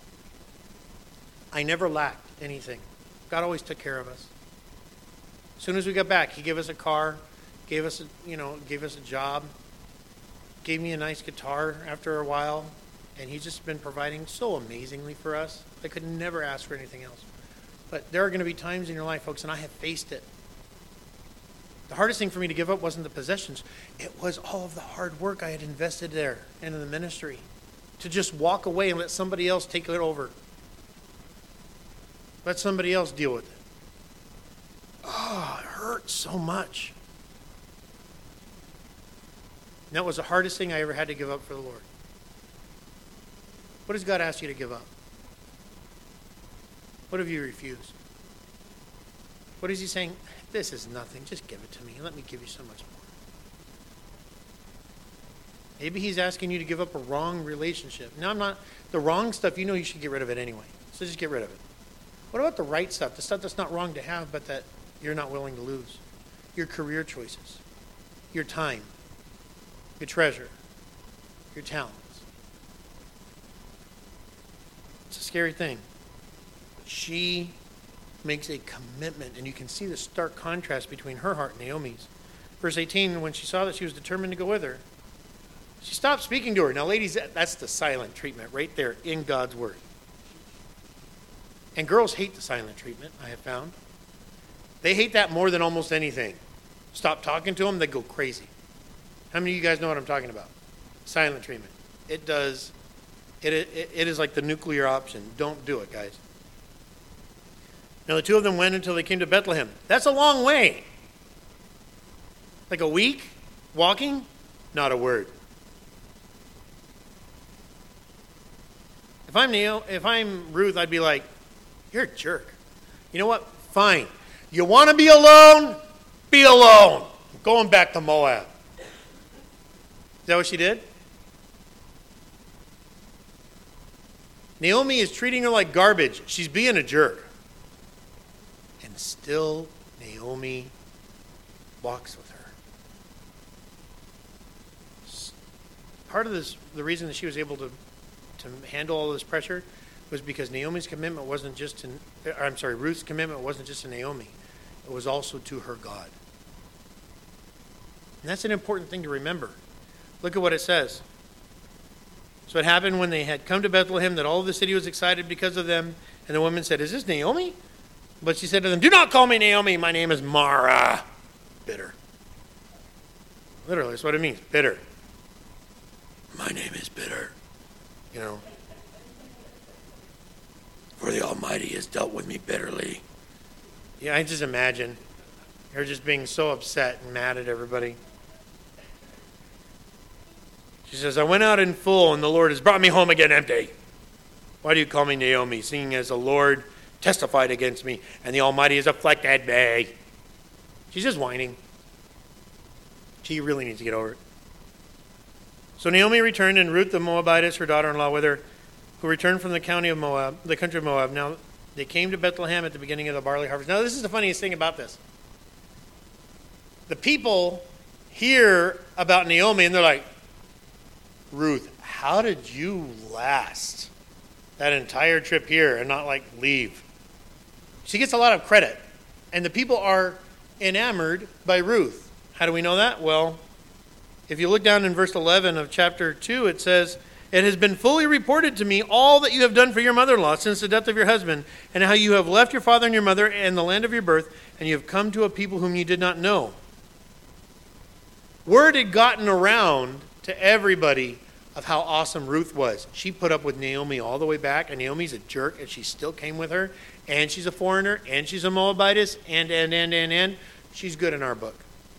I never lacked anything. God always took care of us. As soon as we got back, He gave us a car, gave us a job, gave me a nice guitar after a while, and He's just been providing so amazingly for us. I could never ask for anything else. But there are going to be times in your life, folks, and I have faced it. The hardest thing for me to give up wasn't the possessions. It was all of the hard work I had invested there and in the ministry. To just walk away and let somebody else take it over. Let somebody else deal with it. Oh, it hurts so much. And that was the hardest thing I ever had to give up for the Lord. What does God ask you to give up? What have you refused? What is He saying? This is nothing. Just give it to me. Let me give you so much more. Maybe He's asking you to give up a wrong relationship. Now, I'm not, the wrong stuff, you know you should get rid of it anyway. So just get rid of it. What about the right stuff? The stuff that's not wrong to have, but that you're not willing to lose? Your career choices, your time, your treasure, your talents. It's a scary thing. But she makes a commitment, and you can see the stark contrast between her heart and Naomi's. Verse 18, when she saw that she was determined to go with her, she stopped speaking to her. Now, ladies, that's the silent treatment right there in God's Word. And girls hate the silent treatment, I have found. They hate that more than almost anything. Stop talking to them, they go crazy. How many of you guys know what I'm talking about? Silent treatment. It does. It is like the nuclear option. Don't do it, guys. Now the two of them went until they came to Bethlehem. That's a long way. Like a week walking, not a word. If I'm Ruth, I'd be like, you're a jerk. You know what? Fine. You want to be alone? Be alone. I'm going back to Moab. Is that what she did? Naomi is treating her like garbage. She's being a jerk. And still, Naomi walks with her. Part of this, the reason that she was able to handle all this pressure was because Ruth's commitment wasn't just to Naomi. It was also to her God. And that's an important thing to remember. Look at what it says. So it happened when they had come to Bethlehem that all of the city was excited because of them. And the woman said, is this Naomi? But she said to them, do not call me Naomi. My name is Mara. Bitter. Literally, that's what it means. Bitter. My name is bitter. You know. For the Almighty has dealt with me bitterly. Yeah, I just imagine her just being so upset and mad at everybody. She says, I went out in full, and the Lord has brought me home again empty. Why do you call me Naomi, seeing as the Lord testified against me, and the Almighty has afflicted me? She's just whining. She really needs to get over it. So Naomi returned, and Ruth the Moabitess, her daughter-in-law, with her, who returned from the country of Moab. Now they came to Bethlehem at the beginning of the barley harvest. Now this is the funniest thing about this. The people hear about Naomi, and they're like, Ruth, how did you last that entire trip here and not leave? She gets a lot of credit, and the people are enamored by Ruth. How do we know that? Well, if you look down in verse 11 of chapter 2, it says, It has been fully reported to me all that you have done for your mother-in-law since the death of your husband, and how you have left your father and your mother and the land of your birth, and you have come to a people whom you did not know. Word had gotten around to everybody of how awesome Ruth was. She put up with Naomi all the way back, and Naomi's a jerk, and she still came with her, and she's a foreigner, and she's a Moabitess, and. She's good in our book.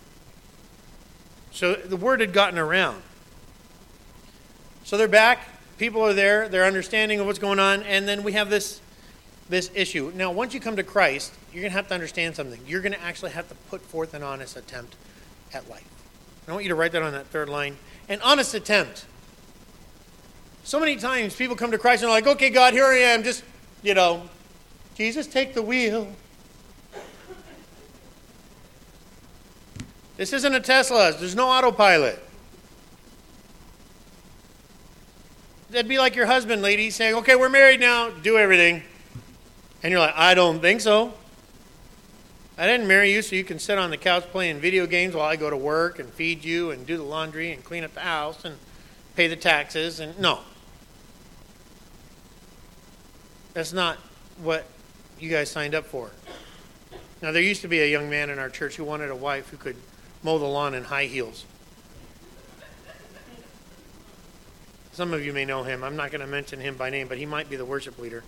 So the word had gotten around. So they're back, people are there, they're understanding of what's going on, and then we have this issue. Now, once you come to Christ, you're going to have to understand something. You're going to actually have to put forth an honest attempt at life. I want you to write that on that third line. An honest attempt. So many times people come to Christ and are like, okay, God, here I am, just, Jesus, take the wheel. This isn't a Tesla. There's no autopilot. That'd be like your husband, lady, saying, okay, we're married now, do everything. And you're like, I don't think so. I didn't marry you so you can sit on the couch playing video games while I go to work and feed you and do the laundry and clean up the house and pay the taxes. And no. That's not what you guys signed up for. Now, there used to be a young man in our church who wanted a wife who could mow the lawn in high heels. Some of you may know him. I'm not going to mention him by name, but he might be the worship leader.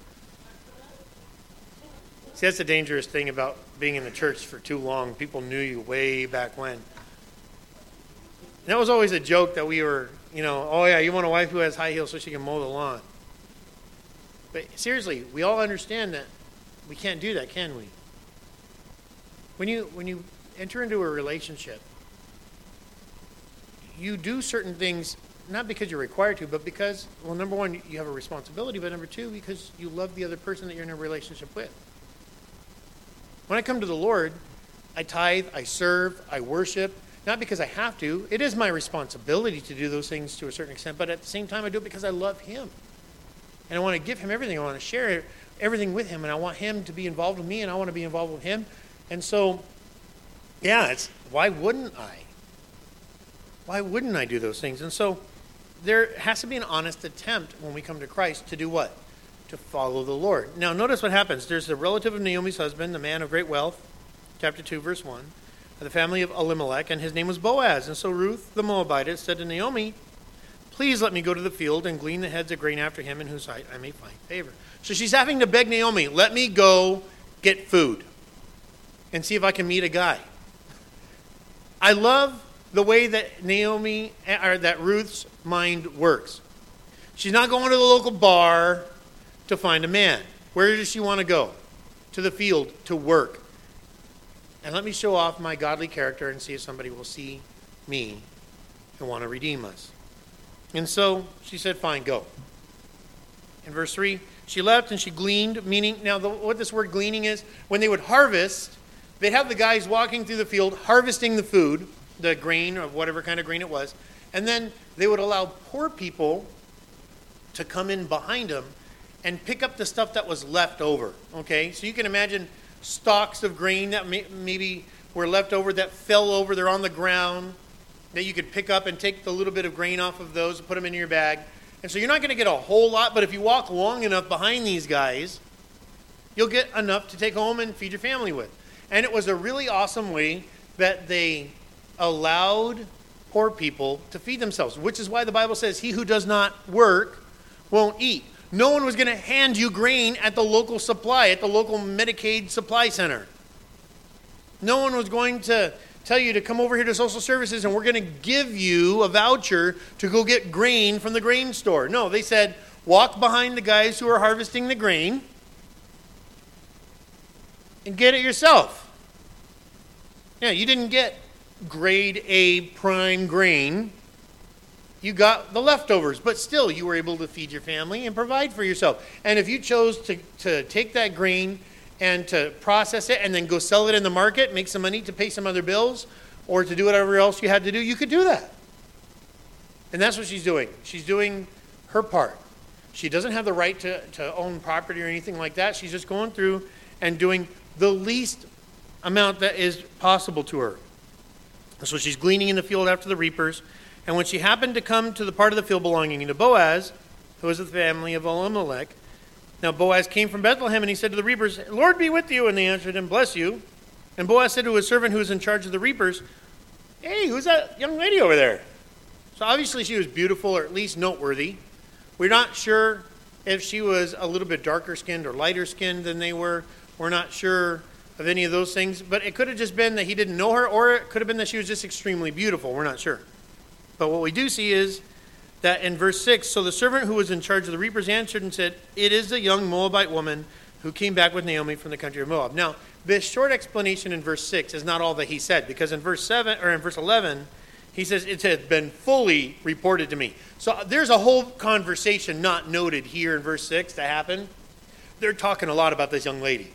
See, that's the dangerous thing about being in the church for too long. People knew you way back when. And that was always a joke that we were, oh yeah, you want a wife who has high heels so she can mow the lawn. But seriously, we all understand that we can't do that, can we? When you enter into a relationship, you do certain things not because you're required to, but because, well, number one, you have a responsibility, but number two, because you love the other person that you're in a relationship with. When I come to the Lord, I tithe, I serve, I worship, not because I have to. It is my responsibility to do those things to a certain extent, but at the same time, I do it because I love Him. And I want to give Him everything. I want to share everything with Him, and I want Him to be involved with me, and I want to be involved with Him. And so, yeah, why wouldn't I? Why wouldn't I do those things? And so, there has to be an honest attempt when we come to Christ to do what? To follow the Lord. Now, notice what happens. There's a relative of Naomi's husband, the man of great wealth, chapter 2, verse 1, of the family of Elimelech, and his name was Boaz. And so Ruth, the Moabitess, said to Naomi, please let me go to the field and glean the heads of grain after him in whose sight I may find favor. So she's having to beg Naomi, let me go get food and see if I can meet a guy. I love the way that that Ruth's mind works. She's not going to the local bar to find a man. Where does she want to go? To the field, to work. And let me show off my godly character and see if somebody will see me and want to redeem us. And so she said, fine, go. In verse 3, she left and she gleaned, meaning, now what this word gleaning is, when they would harvest, they'd have the guys walking through the field, harvesting the food, the grain or whatever kind of grain it was, and then they would allow poor people to come in behind them and pick up the stuff that was left over, okay? So you can imagine stalks of grain that maybe were left over that fell over, they're on the ground, that you could pick up and take the little bit of grain off of those and put them in your bag. And so you're not going to get a whole lot, but if you walk long enough behind these guys, you'll get enough to take home and feed your family with. And it was a really awesome way that they allowed poor people to feed themselves, which is why the Bible says, he who does not work won't eat. No one was going to hand you grain at the local supply, at the local Medicaid supply center. No one was going to tell you to come over here to social services and we're going to give you a voucher to go get grain from the grain store. No, they said, walk behind the guys who are harvesting the grain and get it yourself. Yeah, you didn't get grade A prime grain. You got the leftovers, but still you were able to feed your family and provide for yourself. And if you chose to take that grain and to process it and then go sell it in the market, make some money to pay some other bills, or to do whatever else you had to do, you could do that. And that's what she's doing. She's doing her part. She doesn't have the right to own property or anything like that. She's just going through and doing the least amount that is possible to her. So she's gleaning in the field after the reapers. And when she happened to come to the part of the field belonging to Boaz, who was of the family of Elimelech, now Boaz came from Bethlehem, and he said to the reapers, Lord be with you. And they answered him, bless you. And Boaz said to his servant who was in charge of the reapers, hey, who's that young lady over there? So obviously she was beautiful, or at least noteworthy. We're not sure if she was a little bit darker skinned or lighter skinned than they were. We're not sure of any of those things. But it could have just been that he didn't know her, or it could have been that she was just extremely beautiful. We're not sure. But what we do see is that in verse 6, so the servant who was in charge of the reapers answered and said, it is the young Moabite woman who came back with Naomi from the country of Moab. Now, this short explanation in verse 6 is not all that he said, because in verse 11, he says, it had been fully reported to me. So there's a whole conversation not noted here in verse 6 that happened. They're talking a lot about this young lady.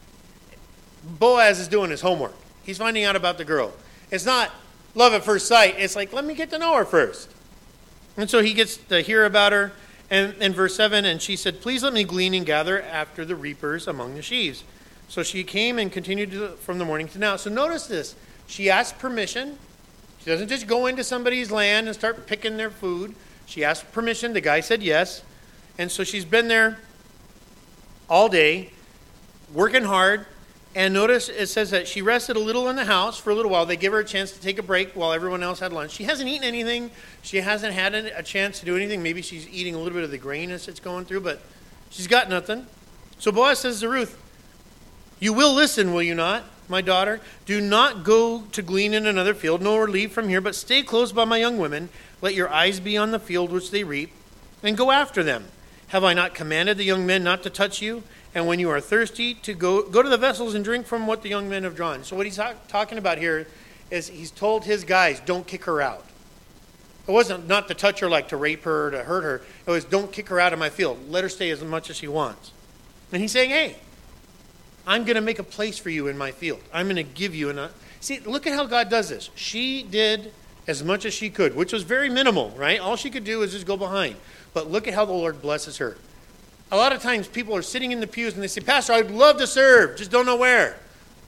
Boaz is doing his homework. He's finding out about the girl. It's not love at first sight. It's like, let me get to know her first. And so he gets to hear about her. And in verse 7, and she said, please let me glean and gather after the reapers among the sheaves. So she came and continued from the morning to now. So notice this. She asked permission. She doesn't just go into somebody's land and start picking their food. She asked permission. The guy said yes. And so she's been there all day, working hard. And notice it says that she rested a little in the house for a little while. They give her a chance to take a break while everyone else had lunch. She hasn't eaten anything. She hasn't had a chance to do anything. Maybe she's eating a little bit of the grain as it's going through, but she's got nothing. So Boaz says to Ruth, you will listen, will you not, my daughter? Do not go to glean in another field, nor leave from here, but stay close by my young women. Let your eyes be on the field which they reap, and go after them. Have I not commanded the young men not to touch you? And when you are thirsty, to go to the vessels and drink from what the young men have drawn. So what he's talking about here is he's told his guys, don't kick her out. It wasn't not to touch her like to rape her or to hurt her. It was don't kick her out of my field. Let her stay as much as she wants. And he's saying, hey, I'm going to make a place for you in my field. I'm going to give you See, look at how God does this. She did as much as she could, which was very minimal, right? All she could do is just go behind. But look at how the Lord blesses her. A lot of times people are sitting in the pews and they say, Pastor, I'd love to serve, just don't know where.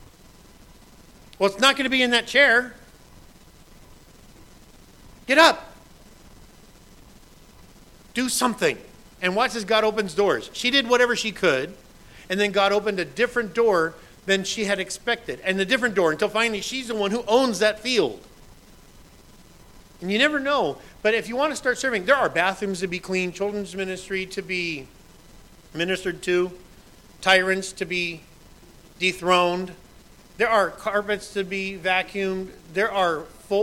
Well, it's not going to be in that chair. Get up. Do something. And watch as God opens doors. She did whatever she could, and then God opened a different door than she had expected. And the different door until finally she's the one who owns that field. And you never know. But if you want to start serving, there are bathrooms to be cleaned, children's ministry to be ministered to, tyrants to be dethroned. There are carpets to be vacuumed. There are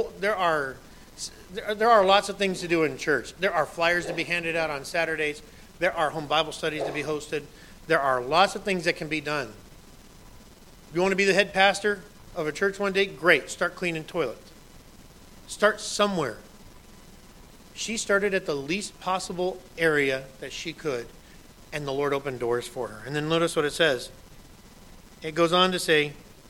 lots of things to do in church. There are flyers to be handed out on Saturdays. There are home Bible studies to be hosted. There are lots of things that can be done. If you want to be the head pastor of a church one day, great. Start cleaning toilets. Start somewhere. She started at the least possible area that she could, and the Lord opened doors for her. And then notice what it says. It goes on to say,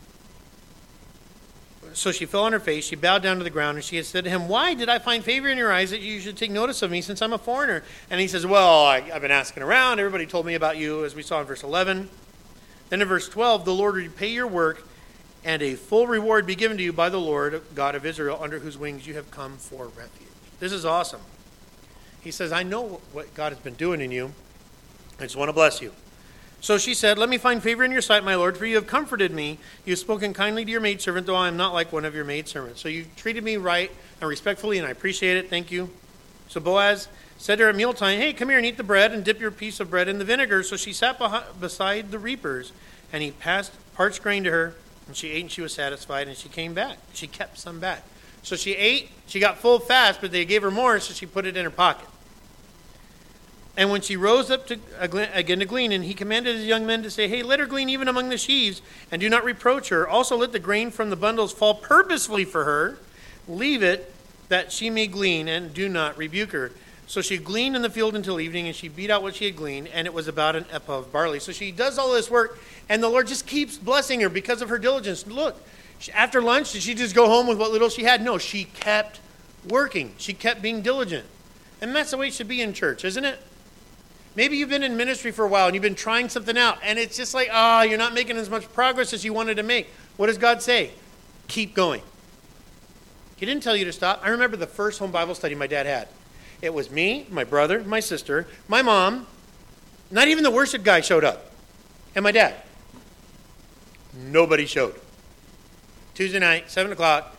so she fell on her face, she bowed down to the ground, and she had said to him, why did I find favor in your eyes that you should take notice of me since I'm a foreigner? And he says, well, I've been asking around. Everybody told me about you, as we saw in verse 11. Then in verse 12, the Lord repay your work, and a full reward be given to you by the Lord God of Israel, under whose wings you have come for refuge. This is awesome. He says, I know what God has been doing in you. I just want to bless you. So she said, "Let me find favor in your sight, my lord, for you have comforted me. You have spoken kindly to your maidservant, though I am not like one of your maidservants. So you treated me right and respectfully, and I appreciate it. Thank you." So Boaz said to her at mealtime, "Hey, come here and eat the bread and dip your piece of bread in the vinegar." So she sat beside the reapers, and he passed parched grain to her, and she ate and she was satisfied, and she came back. She kept some back. So she ate, she got full fast, but they gave her more, so she put it in her pocket. And when she rose up to again to glean, and he commanded his young men to say, "Hey, let her glean even among the sheaves, and do not reproach her. Also let the grain from the bundles fall purposefully for her. Leave it that she may glean, and do not rebuke her." So she gleaned in the field until evening, and she beat out what she had gleaned, and it was about an ephah of barley. So she does all this work, and the Lord just keeps blessing her because of her diligence. Look, after lunch, did she just go home with what little she had? No, she kept working. She kept being diligent. And that's the way it should be in church, isn't it? Maybe you've been in ministry for a while and you've been trying something out and it's just like, you're not making as much progress as you wanted to make. What does God say? Keep going. He didn't tell you to stop. I remember the first home Bible study my dad had. It was me, my brother, my sister, my mom. Not even the worship guy showed up. And my dad. Nobody showed. Tuesday night, 7 o'clock.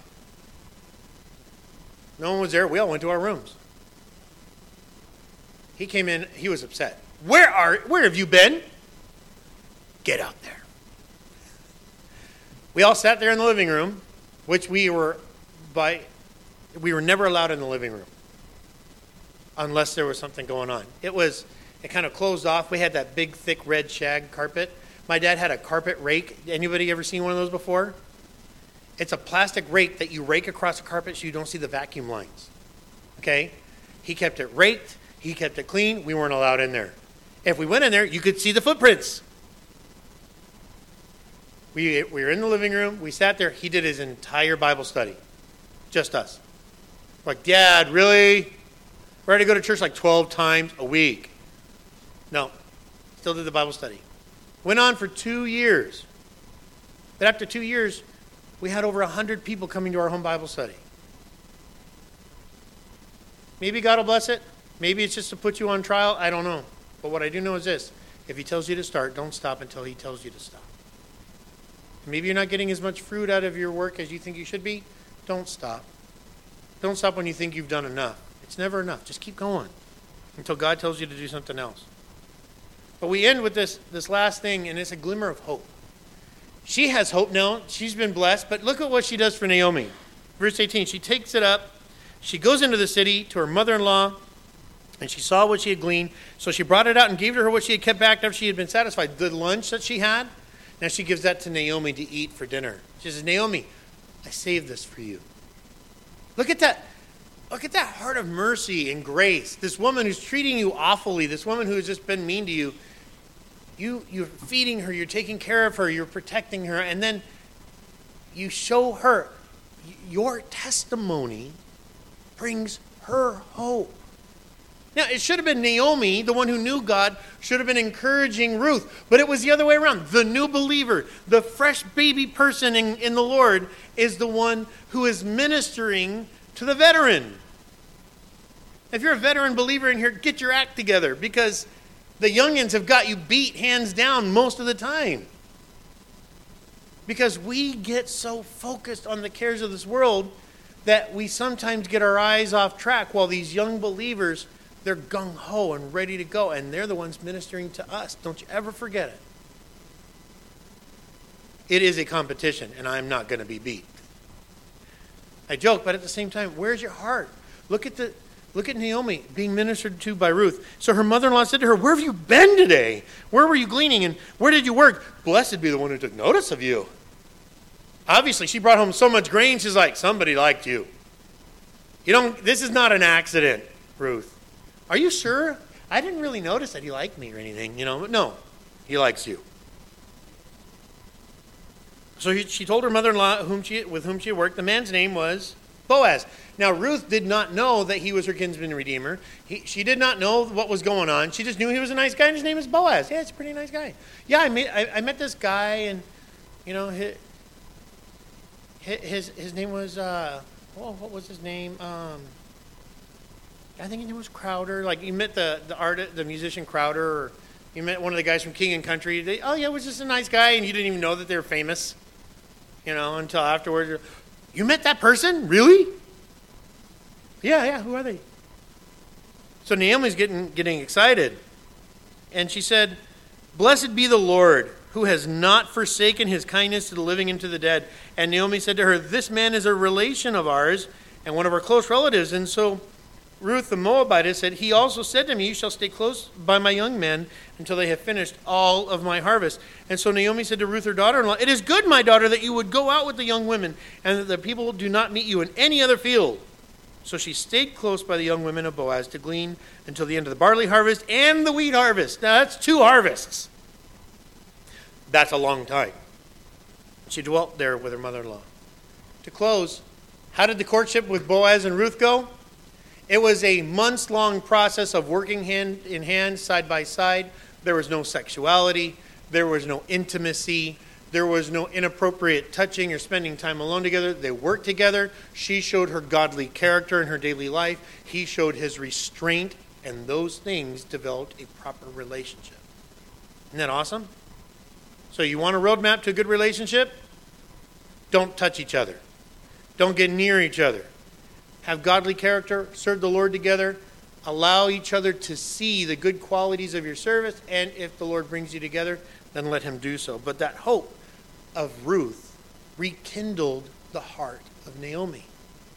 No one was there. We all went to our rooms. He came in, he was upset. Where have you been? Get out there. We all sat there in the living room, which we were never allowed in the living room unless there was something going on. It kind of closed off. We had that big, thick red shag carpet. My dad had a carpet rake. Anybody ever seen one of those before? It's a plastic rake that you rake across the carpet so you don't see the vacuum lines. Okay? He kept it raked. He kept it clean. We weren't allowed in there. If we went in there, you could see the footprints. We were in the living room. We sat there. He did his entire Bible study. Just us. Like, Dad, really? We're ready to go to church like 12 times a week. No. Still did the Bible study. Went on for 2 years. But after 2 years, we had over 100 people coming to our home Bible study. Maybe God will bless it. Maybe it's just to put you on trial. I don't know. But what I do know is this. If he tells you to start, don't stop until he tells you to stop. Maybe you're not getting as much fruit out of your work as you think you should be. Don't stop. Don't stop when you think you've done enough. It's never enough. Just keep going until God tells you to do something else. But we end with this last thing, and it's a glimmer of hope. She has hope now. She's been blessed. But look at what she does for Naomi. Verse 18, she takes it up. She goes into the city to her mother-in-law, and she saw what she had gleaned. So she brought it out and gave to her what she had kept back after she had been satisfied. The lunch that she had, now she gives that to Naomi to eat for dinner. She says, "Naomi, I saved this for you." Look at that. Look at that heart of mercy and grace. This woman who's treating you awfully, this woman who has just been mean to you, you're feeding her, you're taking care of her, you're protecting her, and then you show her your testimony brings her hope. Now, it should have been Naomi, the one who knew God, should have been encouraging Ruth. But it was the other way around. The new believer, the fresh baby person in the Lord is the one who is ministering to the veteran. If you're a veteran believer in here, get your act together because the youngins have got you beat hands down most of the time. Because we get so focused on the cares of this world that we sometimes get our eyes off track while these young believers, they're gung-ho and ready to go, and they're the ones ministering to us. Don't you ever forget it. It is a competition, and I'm not going to be beat. I joke, but at the same time, where's your heart? Look at Naomi being ministered to by Ruth. So her mother-in-law said to her, "Where have you been today? Where were you gleaning, and where did you work? Blessed be the one who took notice of you." Obviously, she brought home so much grain, she's like, somebody liked you. This is not an accident, Ruth. Are you sure? I didn't really notice that he liked me or anything, but no, he likes you. So she told her mother-in-law with whom she had worked. The man's name was Boaz. Now, Ruth did not know that he was her kinsman redeemer. She did not know what was going on. She just knew he was a nice guy, and his name is Boaz. Yeah, it's a pretty nice guy. Yeah, I met this guy, and, his name was, what was his name? I think his name was Crowder. Like, you met the musician Crowder, or You met one of the guys from King and Country. Oh, yeah, it was just a nice guy, and you didn't even know that they were famous, until afterwards. You met that person? Really? Yeah, who are they? So Naomi's getting excited. And she said, "Blessed be the Lord, who has not forsaken his kindness to the living and to the dead." And Naomi said to her, "This man is a relation of ours and one of our close relatives." And so Ruth the Moabitess said, "He also said to me, you shall stay close by my young men until they have finished all of my harvest." And so Naomi said to Ruth, her daughter-in-law, "It is good, my daughter, that you would go out with the young women, and that the people do not meet you in any other field." So she stayed close by the young women of Boaz to glean until the end of the barley harvest and the wheat harvest. Now that's 2 harvests. That's a long time. She dwelt there with her mother-in-law. To close, how did the courtship with Boaz and Ruth go? It was a months-long process of working hand in hand, side by side. There was no sexuality. There was no intimacy. There was no inappropriate touching or spending time alone together. They worked together. She showed her godly character in her daily life. He showed his restraint, and those things developed a proper relationship. Isn't that awesome? So you want a roadmap to a good relationship? Don't touch each other. Don't get near each other. Have godly character, serve the Lord together, allow each other to see the good qualities of your service, and if the Lord brings you together, then let him do so. But that hope of Ruth rekindled the heart of Naomi.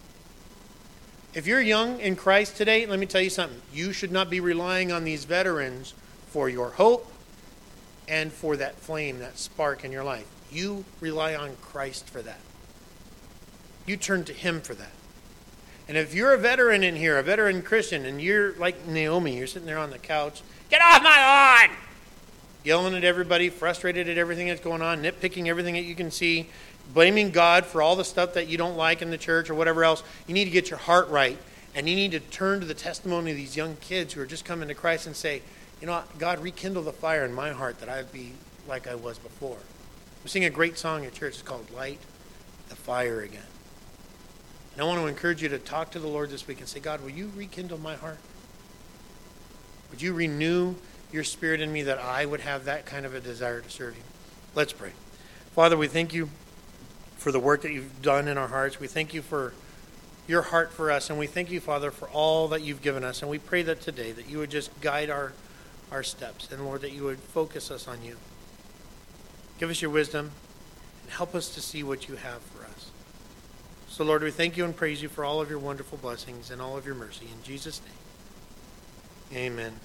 If you're young in Christ today, let me tell you something. You should not be relying on these veterans for your hope and for that flame, that spark in your life. You rely on Christ for that. You turn to him for that. And if you're a veteran in here, a veteran Christian, and you're like Naomi, you're sitting there on the couch, "Get off my lawn!" Yelling at everybody, frustrated at everything that's going on, nitpicking everything that you can see, blaming God for all the stuff that you don't like in the church or whatever else. You need to get your heart right, and you need to turn to the testimony of these young kids who are just coming to Christ and say, "You know what? God, rekindle the fire in my heart that I'd be like I was before." We sing a great song at church. It's called "Light the Fire Again." And I want to encourage you to talk to the Lord this week and say, "God, will you rekindle my heart? Would you renew your spirit in me that I would have that kind of a desire to serve you?" Let's pray. Father, we thank you for the work that you've done in our hearts. We thank you for your heart for us. And we thank you, Father, for all that you've given us. And we pray that today that you would just guide our steps. And Lord, that you would focus us on you. Give us your wisdom and help us to see what you have for us. So, Lord, we thank you and praise you for all of your wonderful blessings and all of your mercy. In Jesus' name, amen.